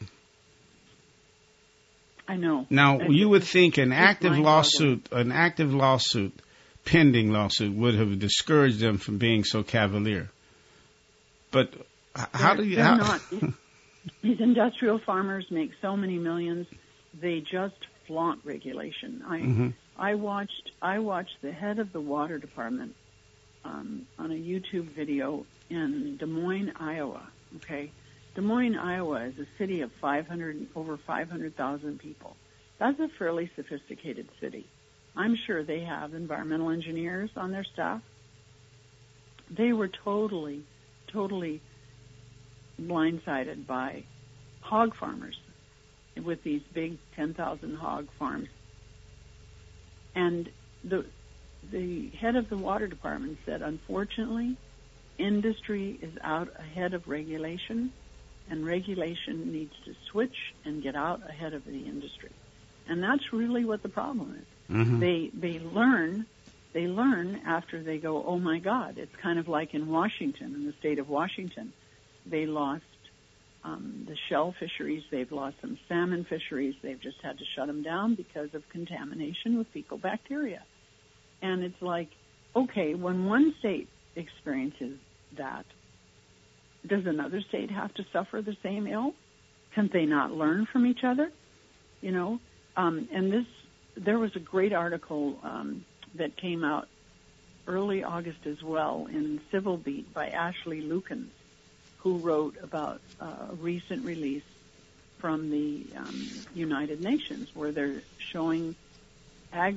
I know. Now, And you would think an active mind-boggling. lawsuit, an active lawsuit, pending lawsuit, would have discouraged them from being so cavalier. But h- how They're- do you? they're How, not. These industrial farmers make so many millions. They just flaunt regulation. I hmm I watched I watched the head of the water department um, on a YouTube video in Des Moines, Iowa. Okay, Des Moines, Iowa is a city of five hundred over five hundred thousand people. That's a fairly sophisticated city. I'm sure they have environmental engineers on their staff. They were totally, totally blindsided by hog farmers with these big ten thousand hog farms. And the the head of the water department said, unfortunately, industry is out ahead of regulation, and regulation needs to switch and get out ahead of the industry. And that's really what the problem is. hmm They they learn they learn after they go, oh my God. It's kind of like in Washington, in the state of Washington. They lost um, the shell fisheries. They've lost some salmon fisheries. They've just had to shut them down because of contamination with fecal bacteria. And it's like, okay, when one state experiences that, does another state have to suffer the same ill? Can they not learn from each other? You know, um, and this, there was a great article um, that came out early August as well in Civil Beat by Ashley Lukens, who wrote about uh, a recent release from the um, United Nations where they're showing ag-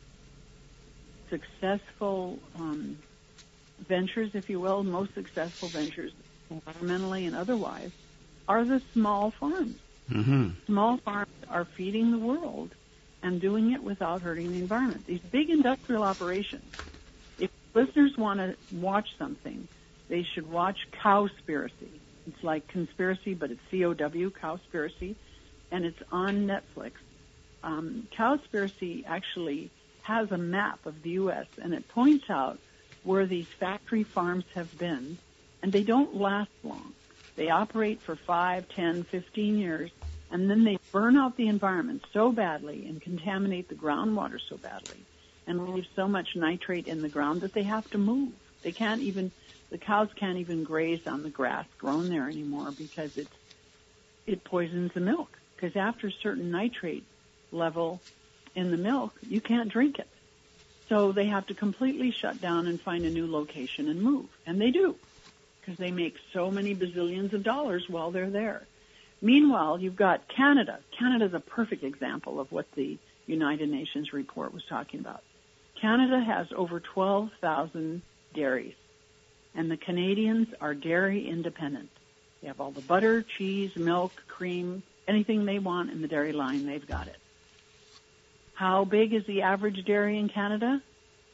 successful um, ventures, if you will, most successful ventures, environmentally and otherwise, are the small farms. hmm Small farms are feeding the world and doing it without hurting the environment. These big industrial operations, if listeners want to watch something, they should watch Cowspiracy. It's like conspiracy, but it's C O W, Cowspiracy, and it's on Netflix. Um, Cowspiracy actually has a map of the U S, and it points out where these factory farms have been, and they don't last long. They operate for five, ten, fifteen years, and then they burn out the environment so badly and contaminate the groundwater so badly and leave so much nitrate in the ground that they have to move. They can't even, the cows can't even graze on the grass grown there anymore because it's, it poisons the milk. Because after a certain nitrate level in the milk, you can't drink it. So they have to completely shut down and find a new location and move. And they do, because they make so many bazillions of dollars while they're there. Meanwhile, you've got Canada. Canada's a perfect example of what the United Nations report was talking about. Canada has over twelve thousand dairies, and the Canadians are dairy independent. They have all the butter, cheese, milk, cream, anything they want in the dairy line, they've got it. How big is the average dairy in Canada?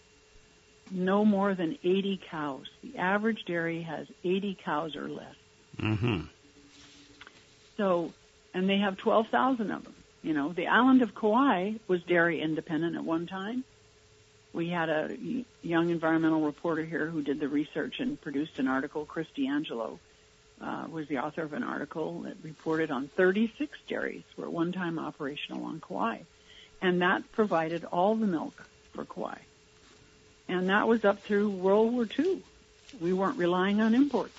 No more than eighty cows. The average dairy has eighty cows or less. Mm-hmm. So, and they have twelve thousand of them. You know, the island of Kauai was dairy independent at one time. We had a young environmental reporter here who did the research and produced an article. Chris D'Angelo uh, was the author of an article that reported on thirty-six dairies were at one time operational on Kauai. And that provided all the milk for Kauai. And that was up through World War Two. We weren't relying on imports.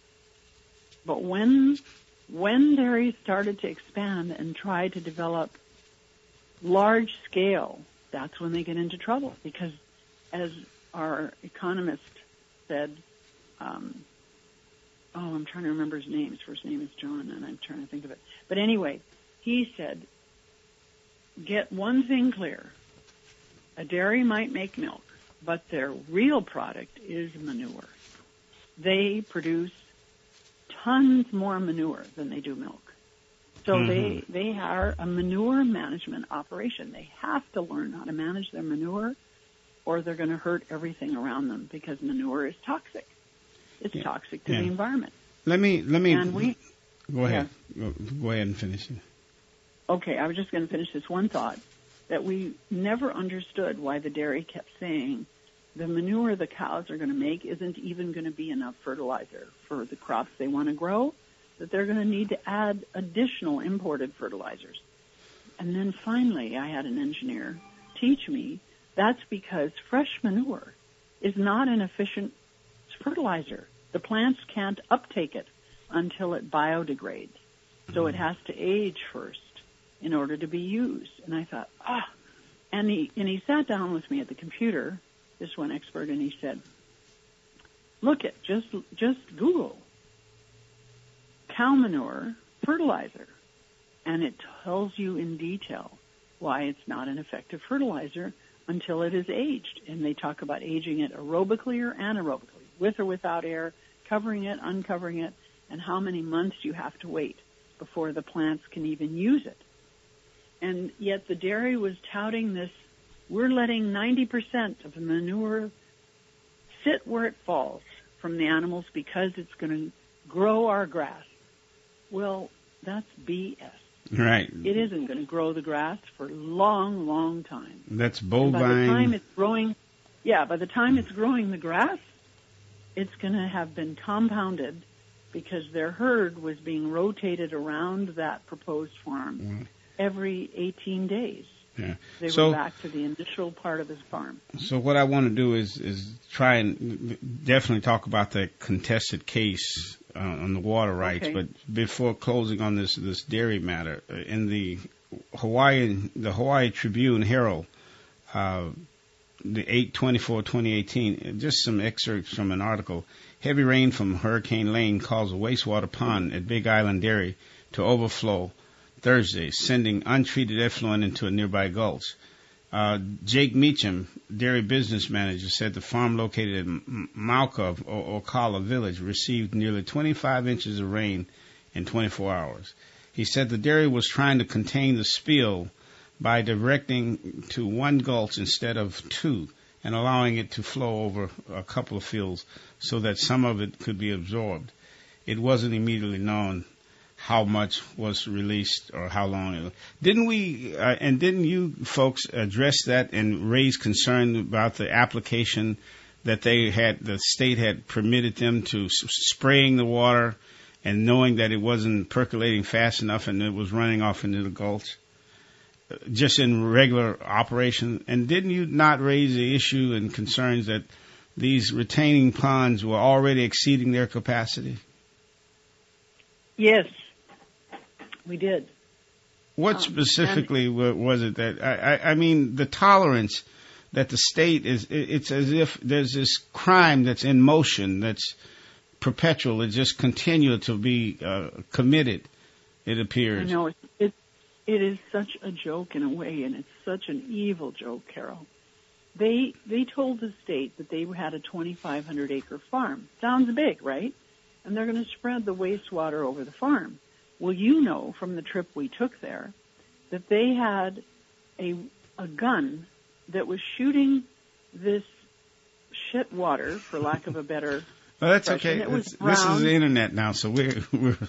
But when when dairies started to expand and try to develop large scale, that's when they get into trouble. Because as our economist said, um, oh, I'm trying to remember his name. His first name is John, and I'm trying to think of it. But anyway, he said, get one thing clear. A dairy might make milk, but their real product is manure. They produce tons more manure than they do milk. So mm-hmm. they, they are a manure management operation. They have to learn how to manage their manure or they're going to hurt everything around them because manure is toxic. It's yeah. toxic to yeah. the environment. Let me, let me, and we, go ahead. Yeah. Go, go ahead and finish it. Okay, I was just going to finish this one thought, that we never understood why the dairy kept saying the manure the cows are going to make isn't even going to be enough fertilizer for the crops they want to grow, that they're going to need to add additional imported fertilizers. And then finally, I had an engineer teach me that's because fresh manure is not an efficient fertilizer. The plants can't uptake it until it biodegrades. So it has to age first in order to be used. And I thought, ah. And he, and he sat down with me at the computer, this one expert, and he said, look at, just, just Google cow manure fertilizer. And it tells you in detail why it's not an effective fertilizer until it is aged. And they talk about aging it aerobically or anaerobically, with or without air, covering it, uncovering it, and how many months you have to wait before the plants can even use it. And yet the dairy was touting this, we're letting ninety percent of the manure sit where it falls from the animals because it's going to grow our grass. Well, that's B S. Right. It isn't going to grow the grass for a long, long time. That's bovine. And by the time it's growing, yeah, by the time it's growing the grass, it's going to have been compounded because their herd was being rotated around that proposed farm mm. every eighteen days. Yeah. They so, were back to the initial part of his farm. So what I want to do is is try and definitely talk about the contested case uh, on the water rights. Okay. But before closing on this this dairy matter, uh, in the Hawaii the Hawaii Tribune Herald, uh, the eight twenty-four twenty eighteen, just some excerpts from an article. Heavy rain from Hurricane Lane caused a wastewater pond at Big Island Dairy to overflow Thursday, sending untreated effluent into a nearby gulch. Uh, Jake Meacham, dairy business manager, said the farm located in Mauka, or Ocala Village, received nearly twenty-five inches of rain in twenty-four hours. He said the dairy was trying to contain the spill by directing to one gulch instead of two and allowing it to flow over a couple of fields so that some of it could be absorbed. It wasn't immediately known how much was released or how long it was. Didn't we, uh, and didn't you folks address that and raise concern about the application that they had, the state had permitted them to s- spraying the water and knowing that it wasn't percolating fast enough and it was running off into the gulch, just in regular operation? And didn't you not raise the issue and concerns that these retaining ponds were already exceeding their capacity? Yes. We did. What um, specifically was it that, I, I, I mean, the tolerance that the state is, it's as if there's this crime that's in motion, that's perpetual, it just continues to be uh, committed, it appears. I know, it, it, it is such a joke in a way, and it's such an evil joke, Carol. They, they told the state that they had a twenty-five hundred acre farm. Sounds big, right? And they're going to spread the wastewater over the farm. Well, you know from the trip we took there that they had a a gun that was shooting this shit water, for lack of a better Well, that's fresh, okay. and it was It's, this is brown. the internet now, so we're we're.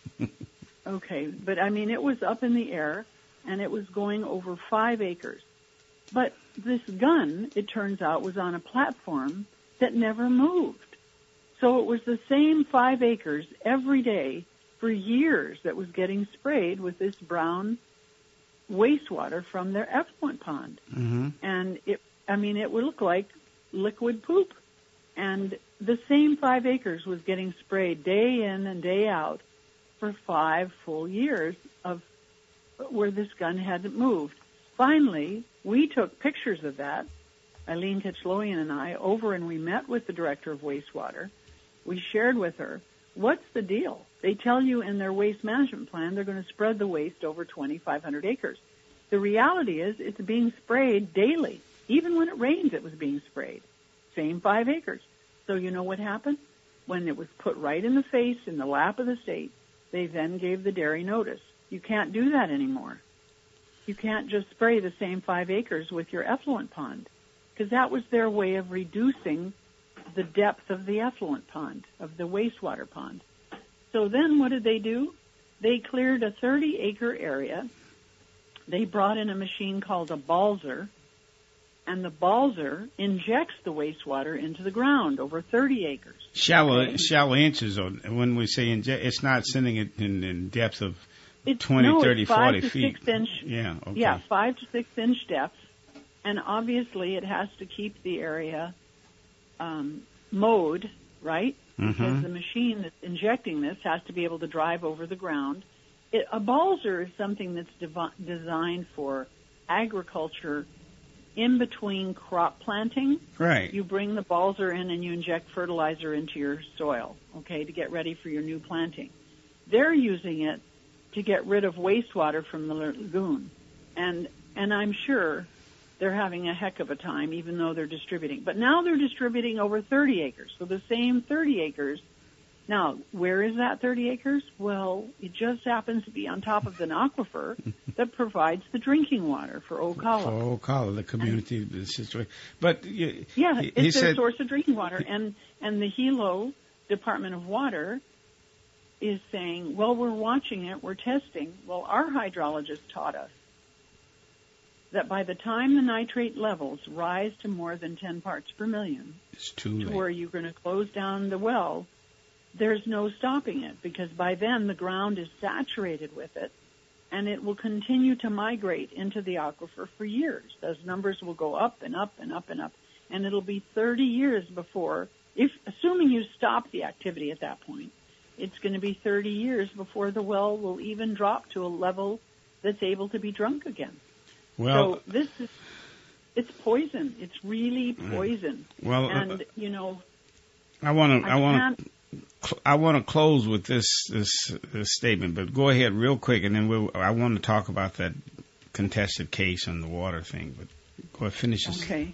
Okay, but I mean, it was up in the air, and it was going over five acres. But this gun, it turns out, was on a platform that never moved. So it was the same five acres every day for years that was getting sprayed with this brown wastewater from their effluent pond. Mm-hmm. And it, I mean, it would look like liquid poop. And the same five acres was getting sprayed day in and day out for five full years of where this gun hadn't moved. Finally, we took pictures of that, Eileen Kitchlowian and I, over and we met with the director of wastewater. We shared with her, what's the deal? They tell you in their waste management plan they're going to spread the waste over twenty-five hundred acres. The reality is it's being sprayed daily. Even when it rains, it was being sprayed. Same five acres. So you know what happened? When it was put right in the face, in the lap of the state, they then gave the dairy notice. You can't do that anymore. You can't just spray the same five acres with your effluent pond, because that was their way of reducing the depth of the effluent pond, of the wastewater pond. So then what did they do? They cleared a thirty-acre area. They brought in a machine called a balzer, and the balzer injects the wastewater into the ground over thirty acres. Shallow, Okay? shallow inches. Or when we say inject, it's not sending it in, in depth of It's, twenty, no, thirty, it's five forty to feet. Six inch, Yeah. Okay. Yeah, five to six inch depth, and obviously it has to keep the area um, mowed, right? Because Mhm. the machine that's injecting this has to be able to drive over the ground. It, a balzer is something that's devi- designed for agriculture in between crop planting. Right. You bring the balzer in and you inject fertilizer into your soil, okay, to get ready for your new planting. They're using it to get rid of wastewater from the lagoon. And and I'm sure they're having a heck of a time, even though they're distributing. But now they're distributing over thirty acres. So the same thirty acres. Now, where is that thirty acres? Well, it just happens to be on top of an aquifer that provides the drinking water for Ocala. For Ocala, the community the situation. But you, Yeah, he, it's he their said, source of drinking water. And and the Hilo Department of Water is saying, well, we're watching it, we're testing. Well, our hydrologist taught us that by the time the nitrate levels rise to more than ten parts per million, it's too to late. where you're going to close down the well, there's no stopping it, because by then the ground is saturated with it, and it will continue to migrate into the aquifer for years. Those numbers will go up and up and up and up, and it'll be thirty years before, if assuming you stop the activity at that point, it's going to be thirty years before the well will even drop to a level that's able to be drunk again. Well, So this is, it's poison. It's really poison. well, And, uh, you know, I want to, I I want can't, to, I want to close with this, this this statement. But go ahead, real quick, and then we'll. I want to talk about that contested case on the water thing. But go ahead, finish this. okay.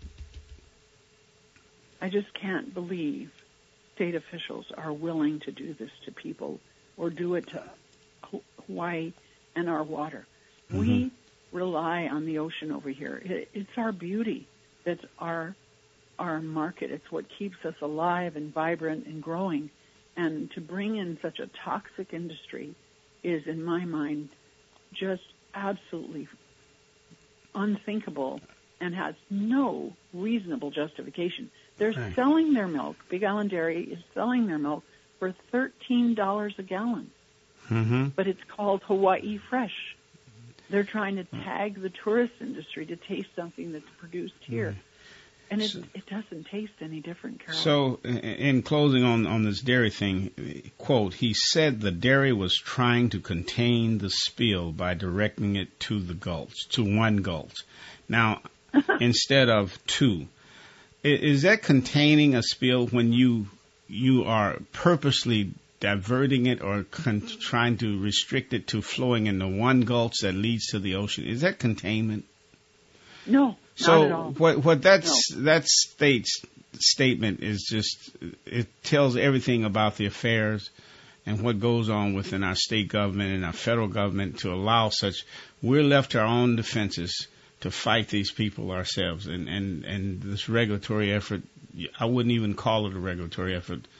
I just can't believe state officials are willing to do this to people or do it to Hawaii and our water. Mm-hmm. We rely on the ocean over here. It, it's our beauty that's our our market. It's what keeps us alive and vibrant and growing. And to bring in such a toxic industry is, in my mind, just absolutely unthinkable and has no reasonable justification. They're Right. selling their milk. Big Island Dairy is selling their milk for thirteen dollars a gallon, Mm-hmm. but it's called Hawaii Fresh. They're trying to tag the tourist industry to taste something that's produced here. And it, So- it doesn't taste any different, Carol. So, i- in closing on, on this dairy thing, quote, he said the dairy was trying to contain the spill by directing it to the gulch, to one gulch. Now, instead of two. I- Is that containing a spill when you you are purposely diverting it or con- trying to restrict it to flowing into one gulch that leads to the ocean? Is that containment? No, So not at all. what what that's that state's statement is just it tells everything about the affairs and what goes on within our state government and our federal government to allow such. We're left to our own defenses to fight these people ourselves, and and and this regulatory effort. I wouldn't even call it a regulatory effort.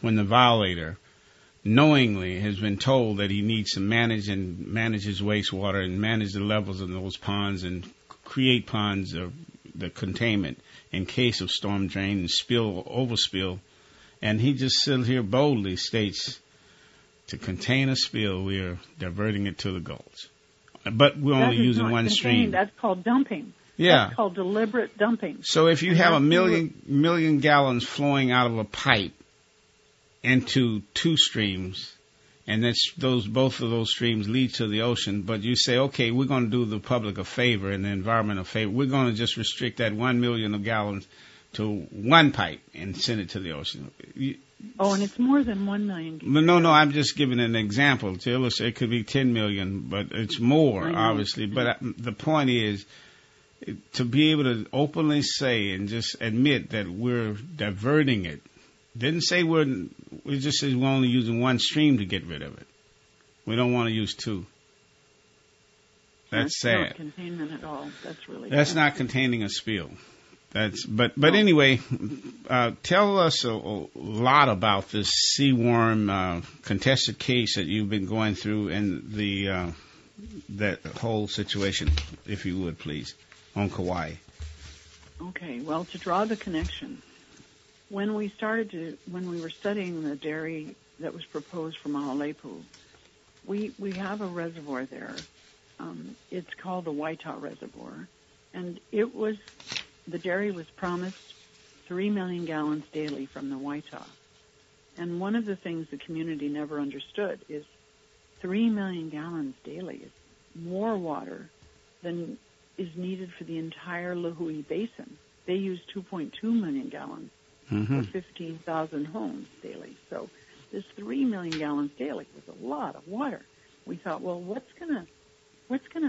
when the violator knowingly has been told that he needs to manage and manage his wastewater and manage the levels in those ponds and create ponds of the containment in case of storm drain and spill, overspill. And he just sits here boldly states, to contain a spill, we are diverting it to the Gulch. But we're only using one stream. That's called dumping. Yeah. That's called deliberate dumping. So if you and have a million million gallons flowing out of a pipe into two streams, and that's those both of those streams lead to the ocean, but you say, okay, we're going to do the public a favor and the environment a favor. We're going to just restrict that one million of gallons to one pipe and send it to the ocean. You, Oh, and it's more than one million. No, no, I'm just giving an example to illustrate. It could be ten million, but it's more, obviously. But the point is to be able to openly say and just admit that we're diverting it. Didn't say we're, we just says we're only using one stream to get rid of it. We don't want to use two. That's, That's sad. Not containment at all. That's really That's sad. not containing a spill. That's but but anyway, uh, tell us a, a lot about this seaworm uh, contested case that you've been going through and the uh, that whole situation, if you would please, on Kauai. Okay, well, to draw the connection, when we started to when we were studying the dairy that was proposed for Mahalepu, we we have a reservoir there. Um, it's called the Waitā Reservoir, and it was. The dairy was promised three million gallons daily from the Waitā. And one of the things the community never understood is three million gallons daily is more water than is needed for the entire Lihue Basin. They use two point two million gallons mm-hmm. for fifteen thousand homes daily. So this three million gallons daily was a lot of water. We thought, well, what's gonna, what's gonna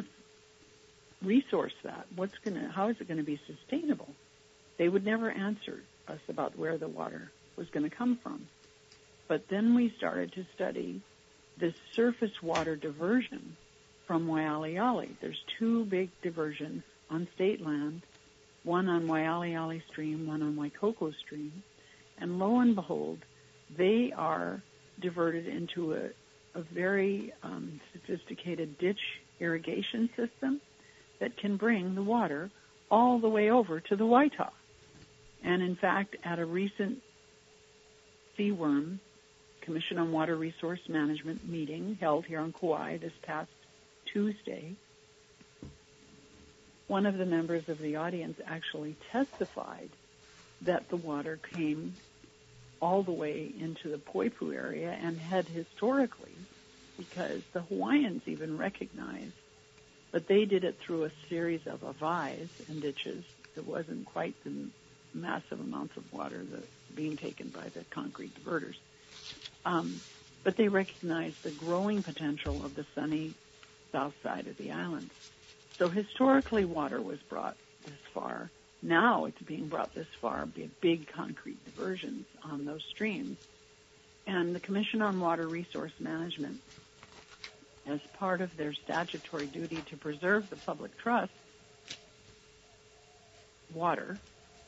resource that? What's gonna? How is it going to be sustainable? They would never answer us about where the water was going to come from. But then we started to study this surface water diversion from Waialeale. There's two big diversions on state land, one on Waialeale Stream, one on Waikoko Stream, and lo and behold, they are diverted into a, a very um, sophisticated ditch irrigation system that can bring the water all the way over to the Waitā. And in fact, at a recent Seaworm Commission on Water Resource Management meeting held here on Kauai this past Tuesday, one of the members of the audience actually testified that the water came all the way into the Poipu area and had historically, because the Hawaiians even recognized, but they did it through a series of avais and ditches. It wasn't quite the massive amounts of water that being taken by the concrete diverters. Um, but they recognized the growing potential of the sunny south side of the island. So historically, water was brought this far. Now it's being brought this far by big concrete diversions on those streams. And the Commission on Water Resource Management, as part of their statutory duty to preserve the public trust, water,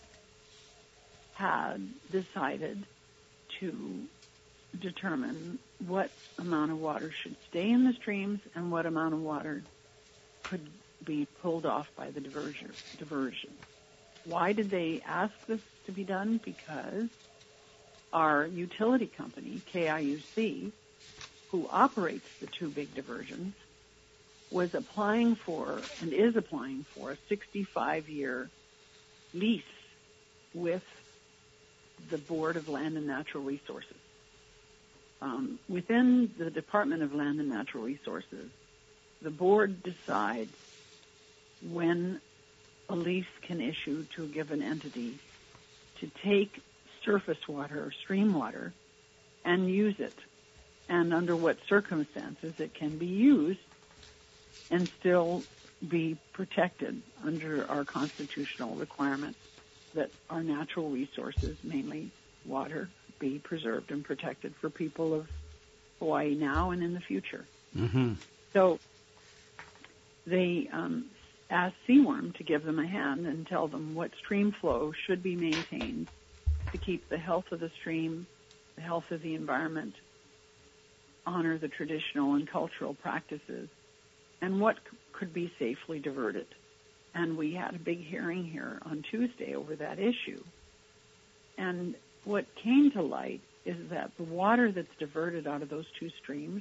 had decided to determine what amount of water should stay in the streams and what amount of water could be pulled off by the diversion. diversion. Why did they ask this to be done? Because our utility company, K I U C, who operates the two big diversions, was applying for and is applying for a sixty-five year lease with the Board of Land and Natural Resources. Um, within the Department of Land and Natural Resources, the board decides when a lease can issue to a given entity to take surface water or stream water and use it, and under what circumstances it can be used and still be protected under our constitutional requirements that our natural resources, mainly water, be preserved and protected for people of Hawaii now and in the future. Mm-hmm. So they um, asked Seaworm to give them a hand and tell them what stream flow should be maintained to keep the health of the stream the health of the environment, honor the traditional and cultural practices, and what c- could be safely diverted. And we had a big hearing here on Tuesday over that issue. And what came to light is that the water that's diverted out of those two streams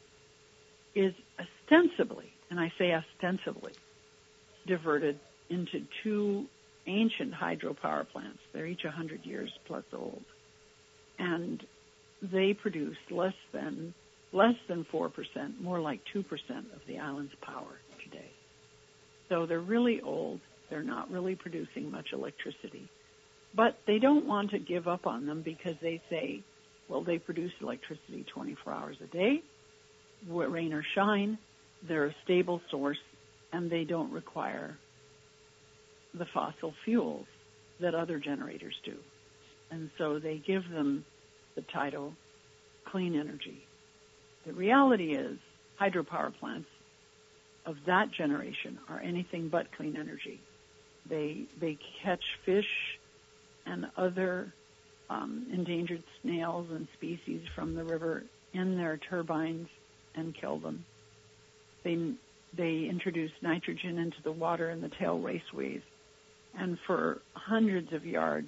is ostensibly, and I say ostensibly, diverted into two ancient hydropower plants. They're each one hundred years plus old. And they produce less than less than four percent, more like two percent of the island's power today. So they're really old. They're not really producing much electricity. But they don't want to give up on them because they say, well, they produce electricity twenty-four hours a day, rain or shine. They're a stable source, and they don't require the fossil fuels that other generators do. And so they give them the title clean energy. The reality is hydropower plants of that generation are anything but clean energy. They they catch fish and other um, endangered snails and species from the river in their turbines and kill them. They they introduce nitrogen into the water in the tail raceways, and for hundreds of yards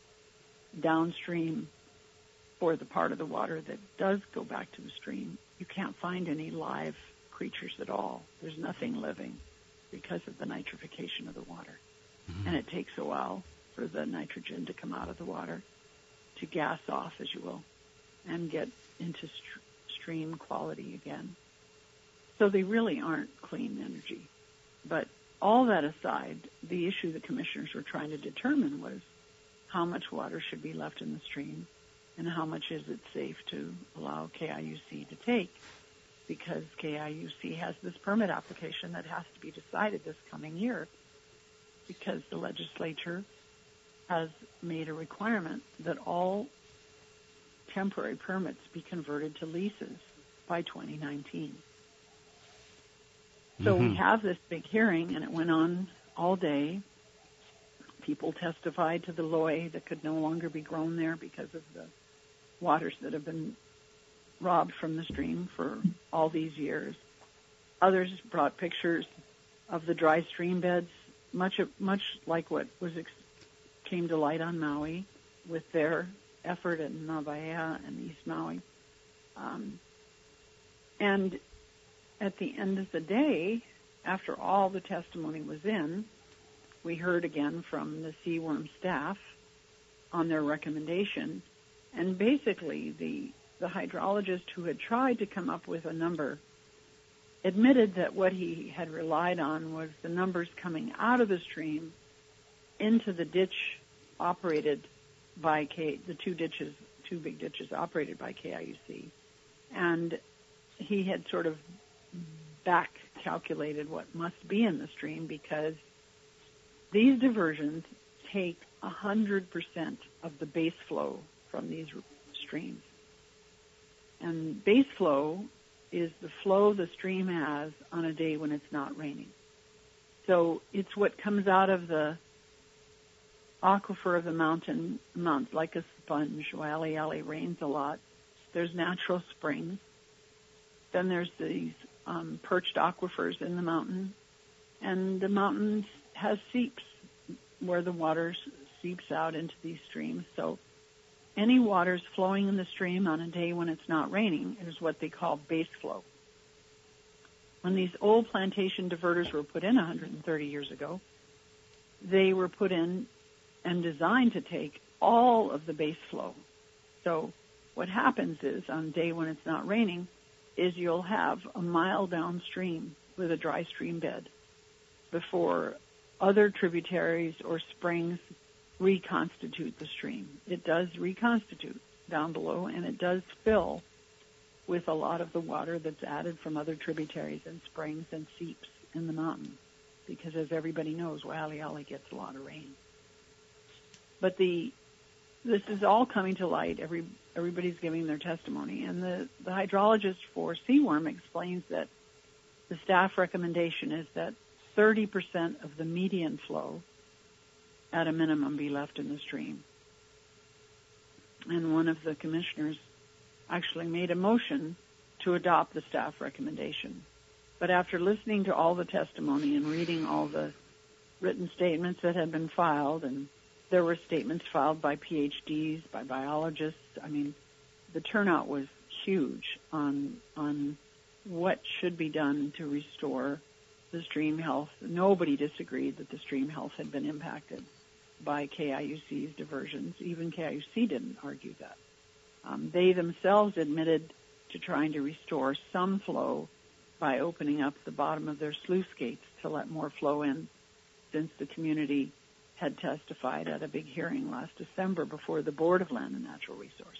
downstream, for the part of the water that does go back to the stream, you can't find any live creatures at all. There's nothing living because of the nitrification of the water. Mm-hmm. And it takes a while for the nitrogen to come out of the water, to gas off, as you will, and get into st- stream quality again. So they really aren't clean energy. But all that aside, the issue the commissioners were trying to determine was how much water should be left in the stream and how much is it safe to allow K I U C to take, because K I U C has this permit application that has to be decided this coming year, because the legislature has made a requirement that all temporary permits be converted to leases by twenty nineteen. So mm-hmm. we have this big hearing, and it went on all day. People testified to the loy that could no longer be grown there because of the waters that have been robbed from the stream for all these years. Others brought pictures of the dry stream beds, much much like what was ex- came to light on Maui with their effort in Navaea and East Maui. Um, and at the end of the day, after all the testimony was in, we heard again from the Seaworm staff on their recommendation, and basically the the hydrologist who had tried to come up with a number admitted that what he had relied on was the numbers coming out of the stream into the ditch operated by K, the two ditches, two big ditches operated by K I U C. And he had sort of back calculated what must be in the stream, because these diversions take one hundred percent of the base flow from these streams. And base flow is the flow the stream has on a day when it's not raining. So it's what comes out of the aquifer of the mountain, mountains, like a sponge. Wali Ali rains a lot. There's natural springs. Then there's these um, perched aquifers in the mountain. And the mountain has seeps where the water seeps out into these streams. So any waters flowing in the stream on a day when it's not raining is what they call base flow. When these old plantation diverters were put in one hundred thirty years ago, they were put in and designed to take all of the base flow. So what happens is, on a day when it's not raining, is you'll have a mile downstream with a dry stream bed before other tributaries or springs reconstitute the stream. It does reconstitute down below, and it does fill with a lot of the water that's added from other tributaries and springs and seeps in the mountain, because as everybody knows, Wali Ali gets a lot of rain. But the this is all coming to light. Every everybody's giving their testimony, and the, the hydrologist for Seaworm explains that the staff recommendation is that thirty percent of the median flow at a minimum be left in the stream. and one of the commissioners actually made a motion to adopt the staff recommendation. But after listening to all the testimony and reading all the written statements that had been filed, and there were statements filed by P H Ds, by biologists, I mean, the turnout was huge on on what should be done to restore the stream health. Nobody disagreed that the stream health had been impacted by K I U C's diversions. Even K I U C didn't argue that. Um, they themselves admitted to trying to restore some flow by opening up the bottom of their sluice gates to let more flow in, since the community had testified at a big hearing last December before the Board of Land and Natural Resources.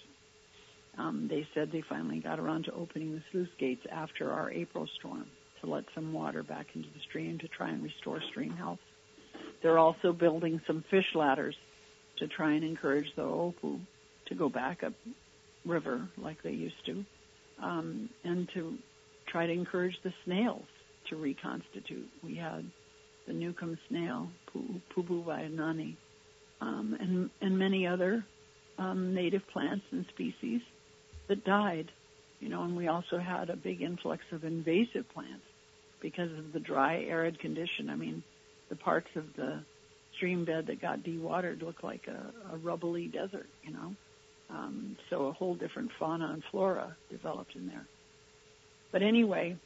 Um, they said they finally got around to opening the sluice gates after our April storm to let some water back into the stream to try and restore stream health. They're also building some fish ladders to try and encourage the Opu to go back up river like they used to, um, and to try to encourage the snails to reconstitute. We had the Newcomb snail, Pubu Vayanani, um, and, and many other um, native plants and species that died, you know, and we also had a big influx of invasive plants because of the dry, arid condition. I mean, the parts of the stream bed that got dewatered look like a, a rubbly desert, you know. Um, so a whole different fauna and flora developed in there. But anyway,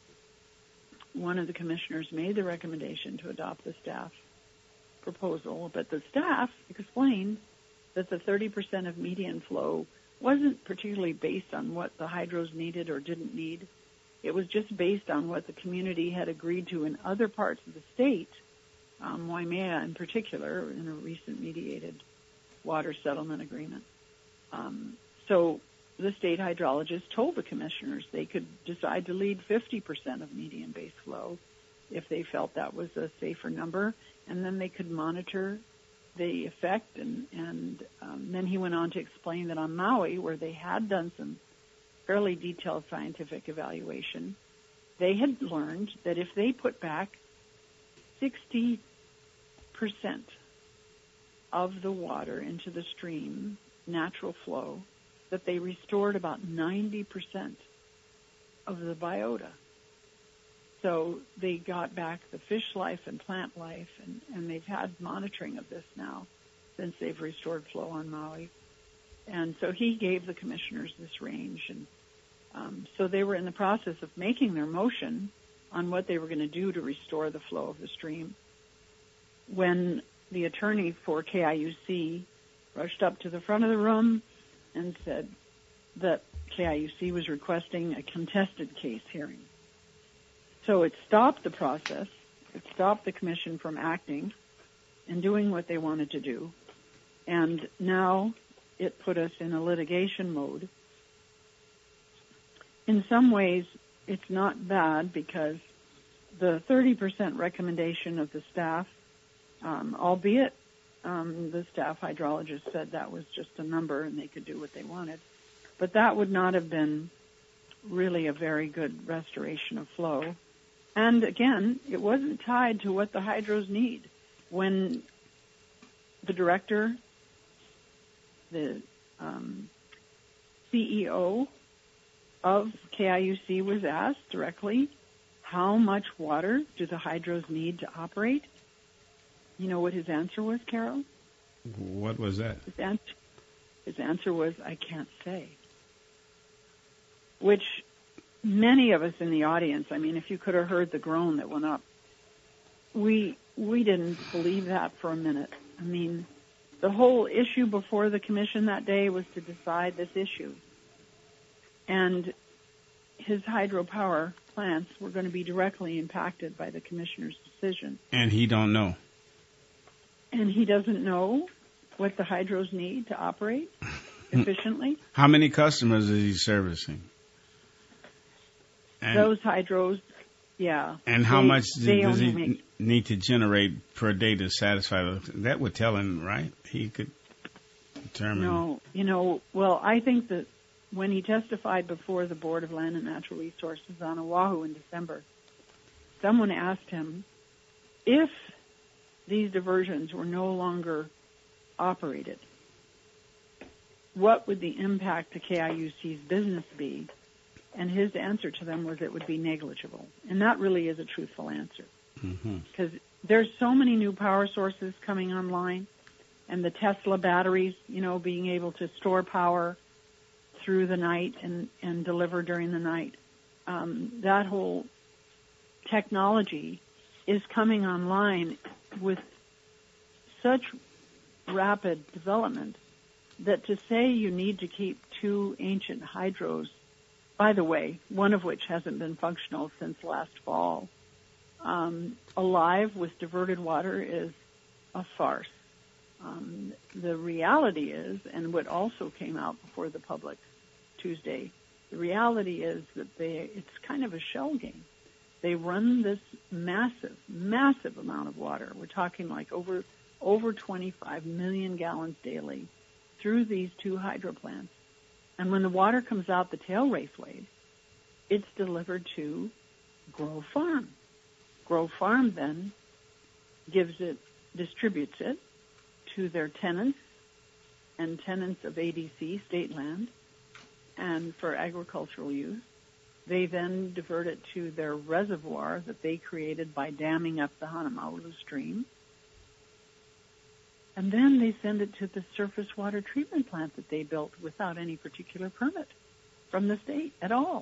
one of the commissioners made the recommendation to adopt the staff proposal, but the staff explained that the thirty percent of median flow wasn't particularly based on what the hydros needed or didn't need. It was just based on what the community had agreed to in other parts of the state, um, Waimea in particular, in a recent mediated water settlement agreement. Um, so the state hydrologist told the commissioners they could decide to lead fifty percent of median base flow if they felt that was a safer number, and then they could monitor the effect. And, and um, then he went on to explain that on Maui, where they had done some fairly detailed scientific evaluation, they had learned that if they put back sixty percent of the water into the stream, natural flow, that they restored about ninety percent of the biota. So they got back the fish life and plant life, and, and they've had monitoring of this now since they've restored flow on Maui. And so he gave the commissioners this range. And um, so they were in the process of making their motion on what they were going to do to restore the flow of the stream when the attorney for K I U C rushed up to the front of the room and said that K I U C was requesting a contested case hearing. So it stopped the process. It stopped the commission from acting and doing what they wanted to do. And now it put us in a litigation mode. In some ways, it's not bad because the thirty percent recommendation of the staff, um, albeit Um, the staff hydrologist said that was just a number and they could do what they wanted. But that would not have been really a very good restoration of flow. And again, it wasn't tied to what the hydros need. When the director, the um, C E O of K I U C was asked directly, how much water do the hydros need to operate? You know what his answer was, Carol? What was that? His answer, his answer was, I can't say. Which many of us in the audience, I mean, if you could have heard the groan that went up, we we didn't believe that for a minute. I mean, the whole issue before the commission that day was to decide this issue. And his hydropower plants were going to be directly impacted by the commissioner's decision. And he don't know. And he doesn't know what the hydros need to operate efficiently. How many customers is he servicing? And, Those hydros, yeah. And how they, much they does he make, need to generate per day to satisfy those? That would tell him, right? He could determine. No, you know, well, I think that when he testified before the Board of Land and Natural Resources on Oahu in December, someone asked him if these diversions were no longer operated, what would the impact to K I U C's business be? And his answer to them was it would be negligible. And that really is a truthful answer. Because mm-hmm. there's so many new power sources coming online, and the Tesla batteries, you know, being able to store power through the night and, and deliver during the night. Um, that whole technology is coming online with such rapid development that to say you need to keep two ancient hydros, by the way, one of which hasn't been functional since last fall, um, alive with diverted water is a farce. Um, the reality is, and what also came out before the public Tuesday, the reality is that they it's kind of a shell game. They run this massive, massive amount of water. We're talking like over over twenty-five million gallons daily through these two hydro plants. And when the water comes out the tail raceway, it's delivered to Grove Farm. Grove Farm then gives it, distributes it to their tenants and tenants of A D C, state land, and for agricultural use. They then divert it to their reservoir that they created by damming up the Hanamaulu stream. And then they send it to the surface water treatment plant that they built without any particular permit from the state at all.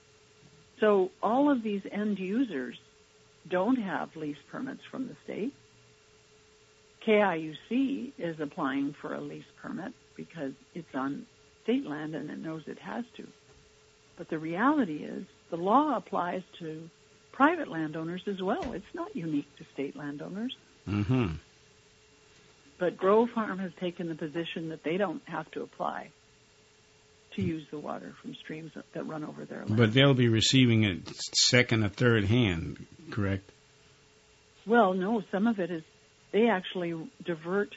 So all of these end users don't have lease permits from the state. K I U C is applying for a lease permit because it's on state land and it knows it has to. But the reality is the law applies to private landowners as well. It's not unique to state landowners. Mm-hmm. But Grove Farm has taken the position that they don't have to apply to use the water from streams that run over their land. But they'll be receiving it second or third hand, correct? Well, no, some of it is, they actually divert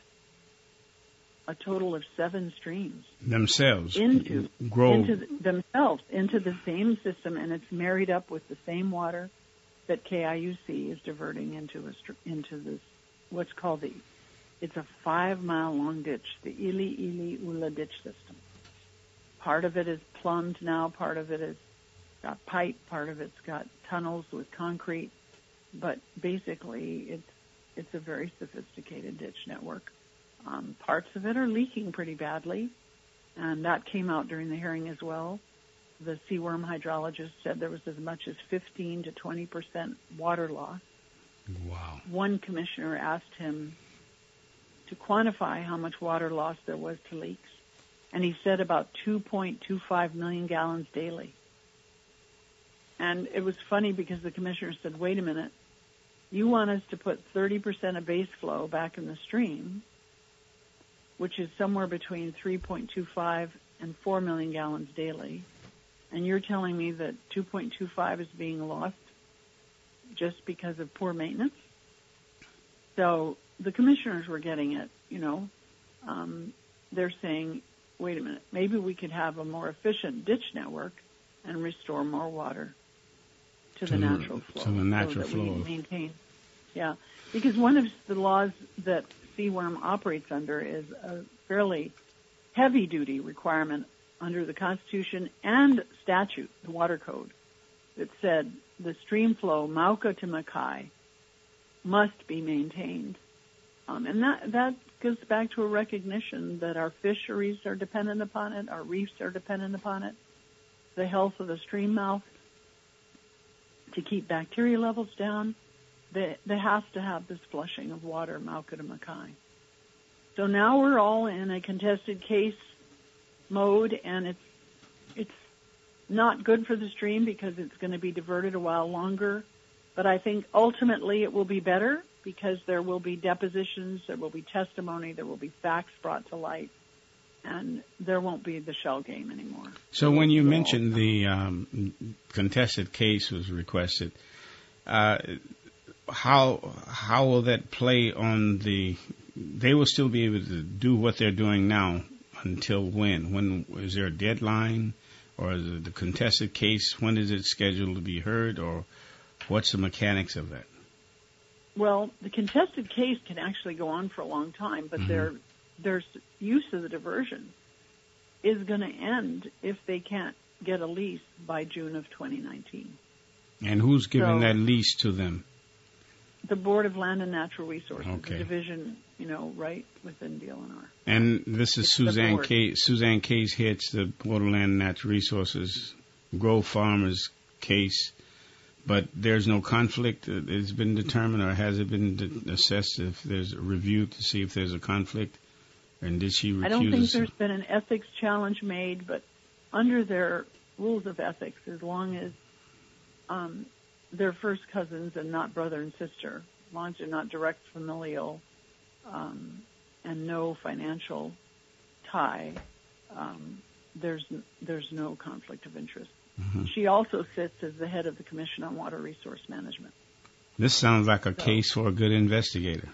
a total of seven streams. Themselves? Into, Grove. into the, themselves, into the same system, and it's married up with the same water that K I U C is diverting into a, into this, what's called the, it's a five-mile-long ditch, the Ili Ili Ula ditch system. Part of it is plumbed now, part of it has got pipe, part of it's got tunnels with concrete, but basically it's it's a very sophisticated ditch network. Um, parts of it are leaking pretty badly, and that came out during the hearing as well. The seaworm hydrologist said there was as much as fifteen to twenty percent water loss. Wow. One commissioner asked him to quantify how much water loss there was to leaks, and he said about two point two five million gallons daily. And it was funny because the commissioner said, wait a minute, you want us to put thirty percent of base flow back in the stream, which is somewhere between three point two five and four million gallons daily, and you're telling me that two point two five is being lost just because of poor maintenance? So the commissioners were getting it, you know. Um, they're saying, wait a minute, maybe we could have a more efficient ditch network and restore more water to, to the natural flow. To the natural so that flow. We maintain. Yeah, because one of the laws that Seaworm operates under is a fairly heavy-duty requirement under the Constitution and statute, the Water Code, that said the stream flow Mauka to Mackay must be maintained. Um, and that, that goes back to a recognition that our fisheries are dependent upon it, our reefs are dependent upon it, the health of the stream mouth, to keep bacteria levels down. They, they has to have this flushing of water, Mauka to Mackay. So now we're all in a contested case mode, and it's it's not good for the stream because it's going to be diverted a while longer. But I think ultimately it will be better because there will be depositions, there will be testimony, there will be facts brought to light, and there won't be the shell game anymore. So when you mentioned the um, contested case was requested, uh, how how will that play on the? They will still be able to do what they're doing now until when? When is there a deadline, or is it the contested case? When is it scheduled to be heard, or what's the mechanics of that? Well, the contested case can actually go on for a long time, but mm-hmm. their their use of the diversion is going to end if they can't get a lease by June of twenty nineteen. And who's giving So- that lease to them? The Board of Land and Natural Resources, Okay. the division, you know, right within D L N R. And this is It's the Suzanne board. Case. Suzanne Case heads the Board of Land and Natural Resources Grove Farmers case, but there's no conflict. Uh, It's been determined, or has it been de- assessed if there's a review to see if there's a conflict? And did she recuse I don't think herself? there's been an ethics challenge made, but under their rules of ethics, as long as um, they're first cousins and not brother and sister, as long as they're not direct familial um, and no financial tie, um, there's there's no conflict of interest. Mhm. She also sits as the head of the Commission on Water Resource Management. This sounds like a So- case for a good investigator.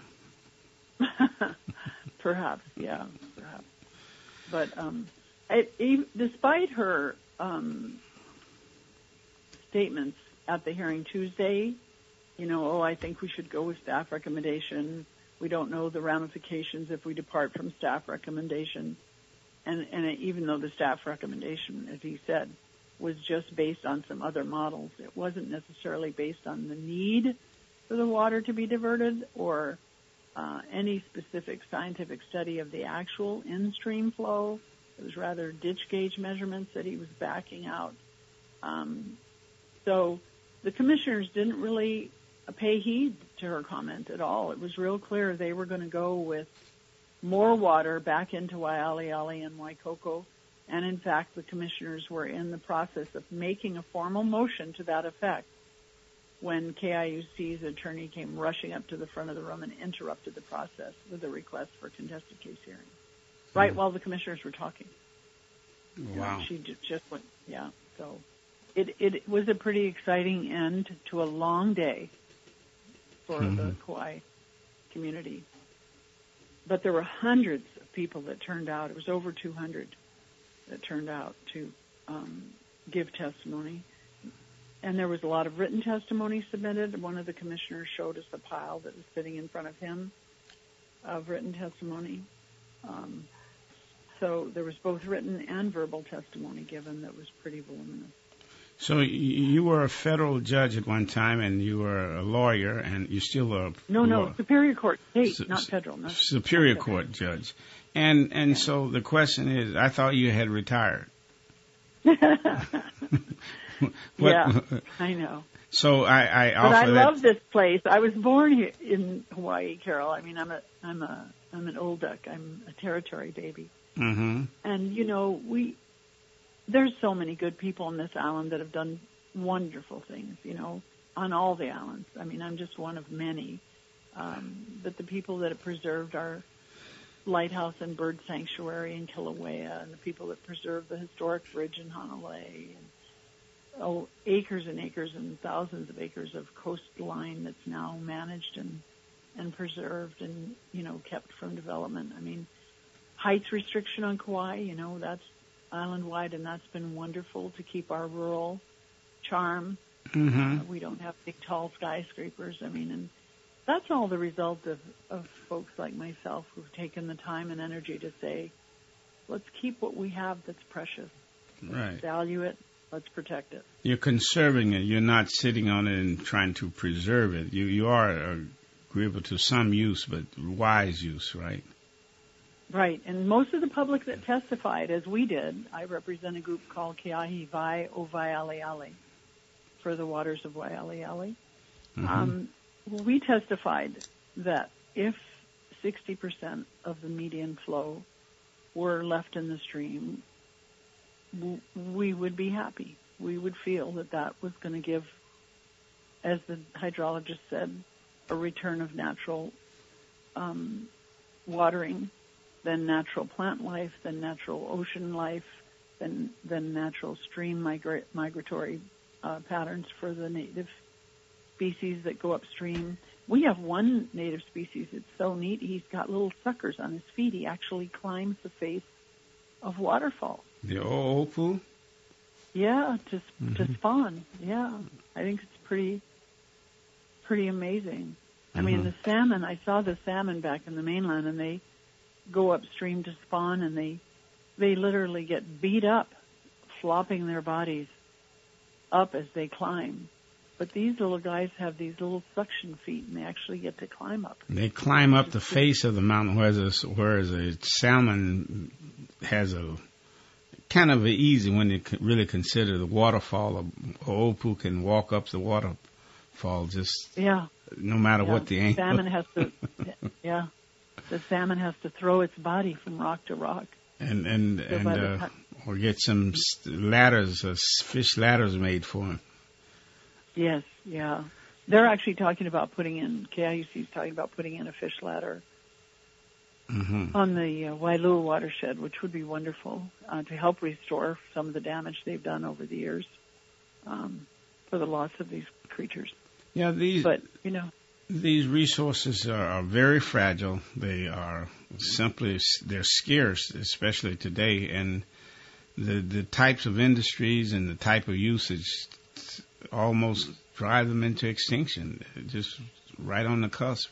Perhaps, yeah, perhaps. But um, it, e- despite her um, statements at the hearing Tuesday, you know, oh, I think we should go with staff recommendation. We don't know the ramifications if we depart from staff recommendation. And, and even though the staff recommendation, as he said, was just based on some other models, it wasn't necessarily based on the need for the water to be diverted or uh, any specific scientific study of the actual in-stream flow. It was rather ditch gauge measurements that he was backing out. Um, so the commissioners didn't really pay heed to her comment at all. It was real clear they were going to go with more water back into Waialeale and Waikoko. And in fact, the commissioners were in the process of making a formal motion to that effect when K I U C's attorney came rushing up to the front of the room and interrupted the process with a request for a contested case hearing. Right Mhm. while the commissioners were talking. You know, Wow. she ju- just went, yeah. So it, it was a pretty exciting end to a long day for the Mhm. Kauai community. But there were hundreds of people that turned out. It was over two hundred that turned out to um, give testimony. And there was a lot of written testimony submitted. One of the commissioners showed us a pile that was sitting in front of him of written testimony. Um, so there was both written and verbal testimony given that was pretty voluminous. So y- you were a federal judge at one time, and you were a lawyer, and you still are. No, no, law- Superior Court, state, Su- not su- federal. Not, Superior not Court judge. And and so the question is, I thought you had retired. What- Yeah, I know. So I, I But offer I that. love this place. I was born here in Hawaii, Carol. I mean, I'm a, I'm a, I'm an old duck. I'm a territory baby. Mm-hmm. And you know, we, there's so many good people on this island that have done wonderful things. You know, on all the islands. I mean, I'm just one of many. Um, but the people that have preserved our lighthouse and bird sanctuary in Kilauea, and the people that preserve the historic bridge in Honolulu, and oh, acres and acres and thousands of acres of coastline that's now managed and and preserved and, you know, kept from development. I mean, heights restriction on Kauai, you know, that's island-wide, and that's been wonderful to keep our rural charm. Mm-hmm. Uh, we don't have big, tall skyscrapers. I mean, and that's all the result of, of folks like myself who've taken the time and energy to say, let's keep what we have that's precious. Right. Value it. Let's protect it. You're conserving it. You're not sitting on it and trying to preserve it. You you are agreeable to some use, but wise use, right? Right. And most of the public that testified, as we did, I represent a group called Keahi Vai o Waialeale for the waters of Waialeale. Mm-hmm. Um, we testified that if sixty percent of the median flow were left in the stream, w- we would be happy. We would feel that that was going to give, as the hydrologist said, a return of natural um, watering, then natural plant life, then natural ocean life, then then natural stream migra- migratory uh, patterns for the native species that go upstream. We have one native species that's so neat, he's got little suckers on his feet. He actually climbs the face of waterfalls. The oopu? Yeah, to Mhm. to spawn. Yeah, I think it's pretty pretty amazing. I mean, Mhm. the salmon. I saw the salmon back in the mainland, and they go upstream to spawn, and they they literally get beat up, flopping their bodies up as they climb. But these little guys have these little suction feet, and they actually get to climb up. They climb up the face of the mountain, whereas a, whereas a salmon has a kind of a easy when you really consider the waterfall. A opu can walk up the waterfall just yeah, no matter yeah. what the angle. Salmon has to, yeah, the salmon has to throw its body from rock to rock. And and so and uh, or get some ladders, uh, fish ladders made for him. Yes, yeah. They're actually talking about putting in, K I U C is talking about putting in a fish ladder mm-hmm. on the uh, Wailua watershed, which would be wonderful uh, to help restore some of the damage they've done over the years um, for the loss of these creatures. Yeah, these, but, you know, these resources are, are very fragile. They are simply, they're scarce, especially today, and the, the types of industries and the type of usage almost drive them into extinction, just right on the cusp.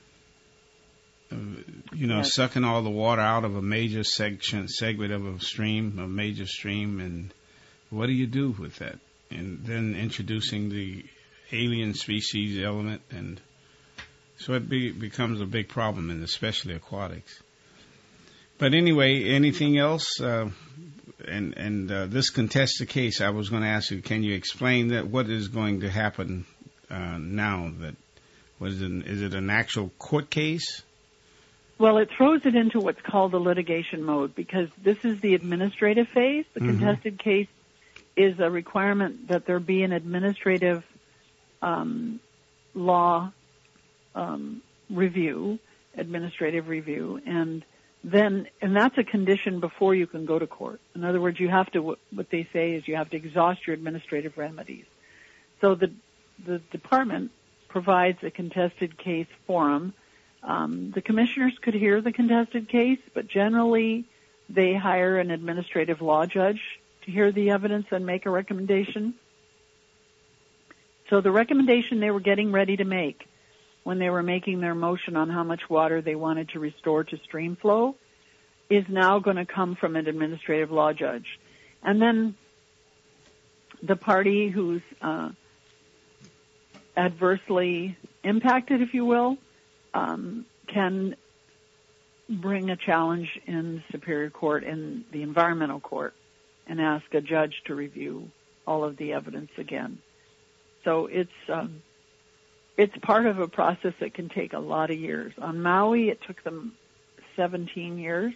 Uh, you know, yes. sucking all the water out of a major section, segment of a stream, a major stream, and what do you do with that? And then introducing the alien species element, and so it be, becomes a big problem, and especially aquatics. But anyway, anything else? Uh, And and uh, this contested case, I was going to ask you, can you explain that? What is going to happen uh, now? That was it, is it an actual court case? Well, it throws it into what's called the litigation mode, because this is the administrative phase. The Mm-hmm. contested case is a requirement that there be an administrative um, law um, review, administrative review, and then, and that's a condition before you can go to court. In other words, you have to, what they say is you have to exhaust your administrative remedies. So the, the department provides a contested case forum. Um, the commissioners could hear the contested case, but generally they hire an administrative law judge to hear the evidence and make a recommendation. So the recommendation they were getting ready to make when they were making their motion on how much water they wanted to restore to stream flow is now going to come from an administrative law judge. And then the party who's uh, adversely impacted, if you will, um, can bring a challenge in Superior Court, in the Environmental Court, and ask a judge to review all of the evidence again. So it's... Um, It's part of a process that can take a lot of years. On Maui, it took them seventeen years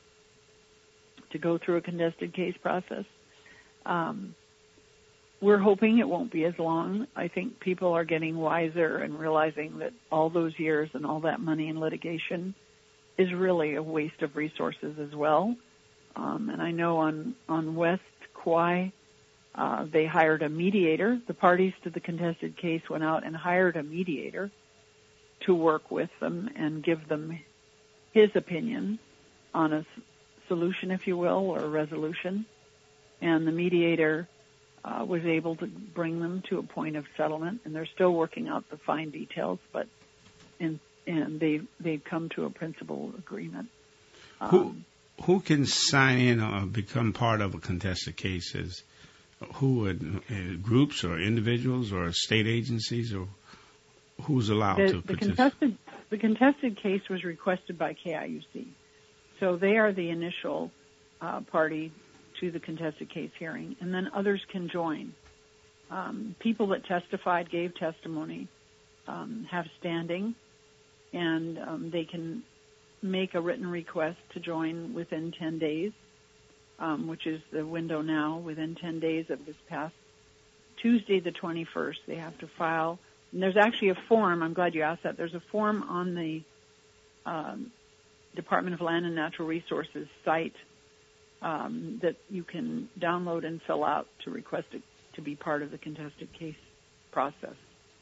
to go through a contested case process. Um, we're hoping it won't be as long. I think people are getting wiser and realizing that all those years and all that money in litigation is really a waste of resources as well. Um, and I know on, on West Kauai, Uh, they hired a mediator. The parties to the contested case went out and hired a mediator to work with them and give them his opinion on a s- solution, if you will, or a resolution. And the mediator uh, was able to bring them to a point of settlement, and they're still working out the fine details, but in, and they, they've come to a principal agreement. Um, who who can sign in or become part of a contested case? Is who would, uh, groups or individuals or state agencies, or who's allowed the, to the participate? contested the contested case was requested by K I U C, so they are the initial uh, party to the contested case hearing, and then others can join. Um, people that testified, gave testimony, um, have standing, and um, they can make a written request to join within ten days. Um, which is the window now, within ten days of this past Tuesday, the twenty-first. They have to file. And there's actually a form. I'm glad you asked that. There's a form on the um, Department of Land and Natural Resources site um, that you can download and fill out to request it to be part of the contested case process.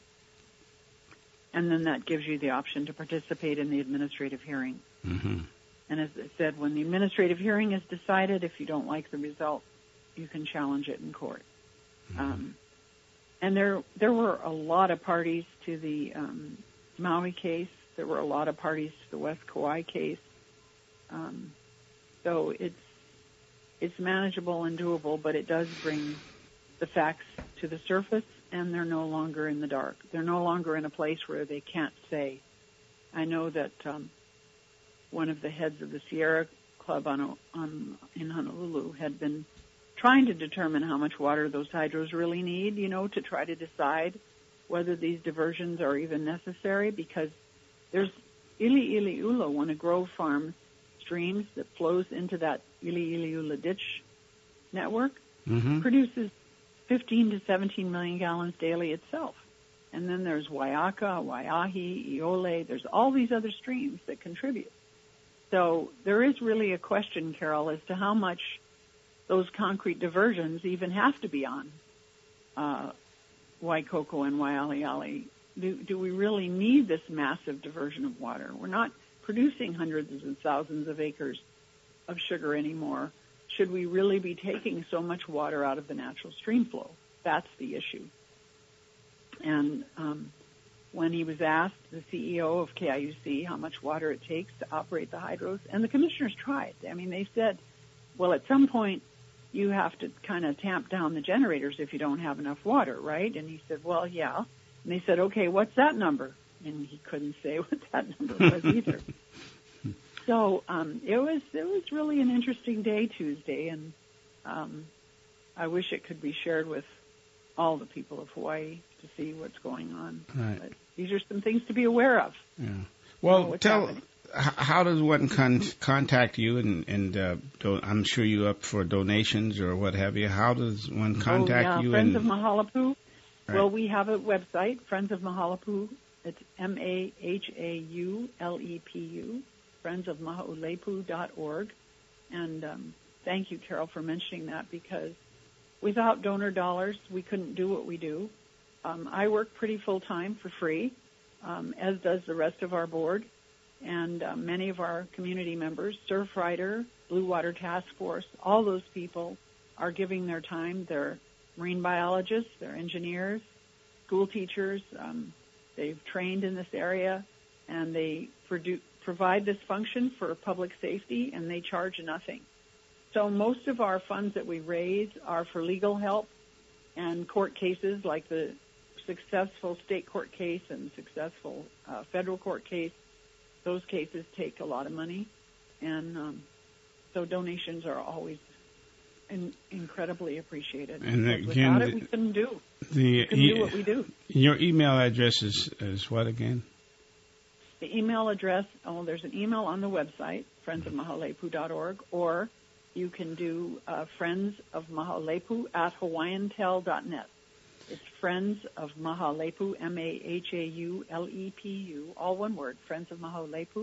And then that gives you the option to participate in the administrative hearing. Mm-hmm. And as I said, when the administrative hearing is decided, if you don't like the result, you can challenge it in court. Mm-hmm. Um, and there there were a lot of parties to the um, Maui case. There were a lot of parties to the West Kauai case. Um, so it's it's manageable and doable, but it does bring the facts to the surface, and they're no longer in the dark. They're no longer in a place where they can't say. I know that um, one of the heads of the Sierra Club on, on in Honolulu had been trying to determine how much water those hydros really need, you know, to try to decide whether these diversions are even necessary, because there's Ili Ili Ula, one of Grove Farm's streams that flows into that Ili Ili Ula ditch network, Mm-hmm. produces fifteen to seventeen million gallons daily itself. And then there's Waiaka, Waiahi, Iole. There's all these other streams that contribute. So there is really a question, Carol, as to how much those concrete diversions even have to be on uh, Waikoko and Waialeale. Do, do we really need this massive diversion of water? We're not producing hundreds of thousands of acres of sugar anymore. Should we really be taking so much water out of the natural stream flow? That's the issue. And um, when he was asked, the C E O of K I U C, how much water it takes to operate the hydros, and the commissioners tried. I mean, they said, well, at some point, you have to kind of tamp down the generators if you don't have enough water, right? And he said, well, yeah. And they said, okay, what's that number? And he couldn't say what that number was either. So um, it was it was really an interesting day Tuesday, and um, I wish it could be shared with all the people of Hawaii to see what's going on. Right. But these are some things to be aware of. Yeah. Well, what's tell happening. h- how does one con- contact you, and and uh, do- I'm sure you up for donations or what have you. How does one contact oh, yeah. you? Friends and, of Mahalapu. Right. Well, we have a website, Friends of Mahalapu. It's M A H A U L E P U, friends of mahaulepu dot org. And um, thank you, Carol, for mentioning that, because without donor dollars, we couldn't do what we do. Um, I work pretty full-time for free, um, as does the rest of our board. And uh, many of our community members, Surfrider, Blue Water Task Force, all those people are giving their time. They're marine biologists, they're engineers, school teachers. Um, they've trained in this area, and they produ- provide this function for public safety, and they charge nothing. So most of our funds that we raise are for legal help and court cases, like the successful state court case and successful uh, federal court case. Those cases take a lot of money, and um, so donations are always in, incredibly appreciated. And Because again, without it, the- we couldn't do. the We couldn't e- do what we do. your email address is, is what again? The email address, oh, there's an email on the website, friends of mahaulepu dot org, or you can do uh, friends of mahaulepu at hawaiiantel dot net. It's Friends of Mahaulepu, M A H A U L E P U, all one word, Friends of Mahaulepu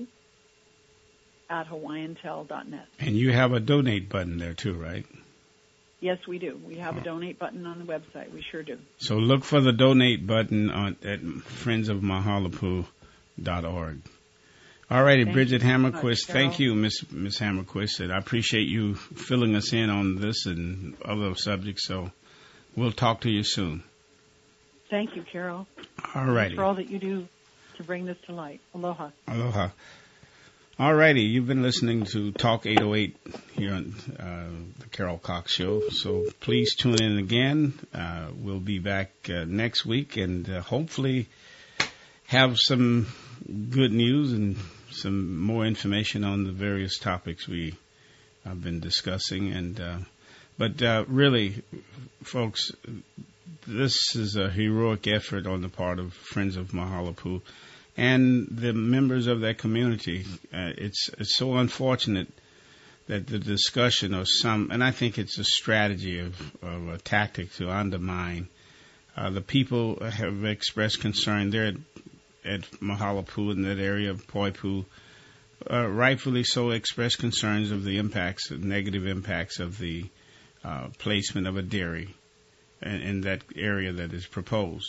at hawaiiantel dot net. And you have a donate button there too, right? Yes, we do. We have a donate button on the website. We sure do. So look for the donate button on at friends of mahaulepu dot org. All righty, Thank Bridget you so Hammerquist. much, Thank Carol. you, Miss Miss Hammerquist. And I appreciate you filling us in on this and other subjects. So we'll talk to you soon. Thank you, Carol, All righty. for all that you do to bring this to light. Aloha. Aloha. All righty, you've been listening to Talk eight oh eight here on uh, the Carol Cox Show. So please tune in again. Uh, we'll be back uh, next week, and uh, hopefully have some good news and some more information on the various topics we have been discussing. And uh, but uh, really, folks, this is a heroic effort on the part of Friends of Mahaulepu and the members of that community. Uh, it's it's so unfortunate that the discussion of some, and I think it's a strategy of, of a tactic to undermine. Uh, the people have expressed concern. They're at, at Mahaulepu in that area of Poipu, uh, rightfully so, expressed concerns of the impacts, negative impacts of the uh, placement of a dairy in, in that area that is proposed.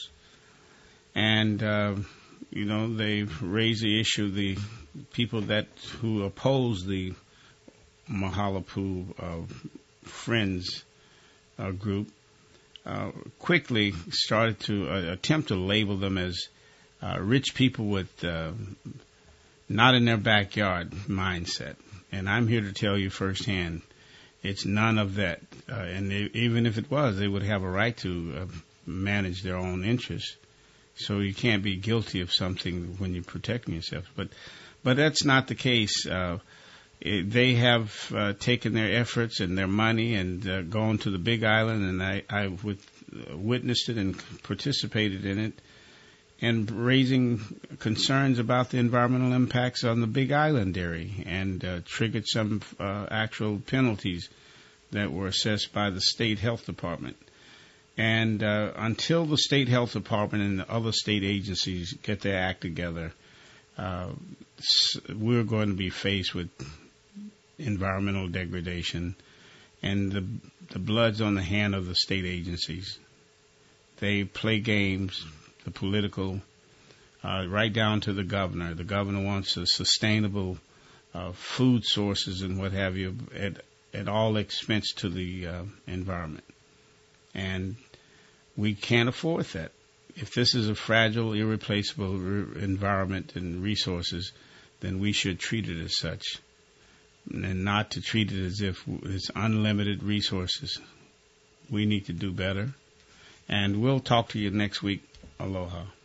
And uh, you know, they've raised the issue, the people that who oppose the Mahaulepu uh, Friends uh, group uh, quickly started to uh, attempt to label them as uh, rich people with uh, not in their backyard mindset. And I'm here to tell you firsthand It's none of that. Uh, and they, even if it was, they would have a right to uh, manage their own interests. So you can't be guilty of something when you're protecting yourself. But, but that's not the case. Uh, it, they have uh, taken their efforts and their money and uh, gone to the Big Island, and I, I with, uh, witnessed it and participated in it, and raising concerns about the environmental impacts on the Big Island dairy, and uh, triggered some uh, actual penalties that were assessed by the state health department. And uh, until the state health department and the other state agencies get their act together, uh, we're going to be faced with environmental degradation, and the the blood's on the hand of the state agencies. They play games, the political, uh, right down to the governor. The governor wants a sustainable uh, food sources and what have you at at all expense to the uh, environment, and we can't afford that. If this is a fragile, irreplaceable re- environment and resources, then we should treat it as such, and not to treat it as if it's unlimited resources. We need to do better. And we'll talk to you next week. Aloha.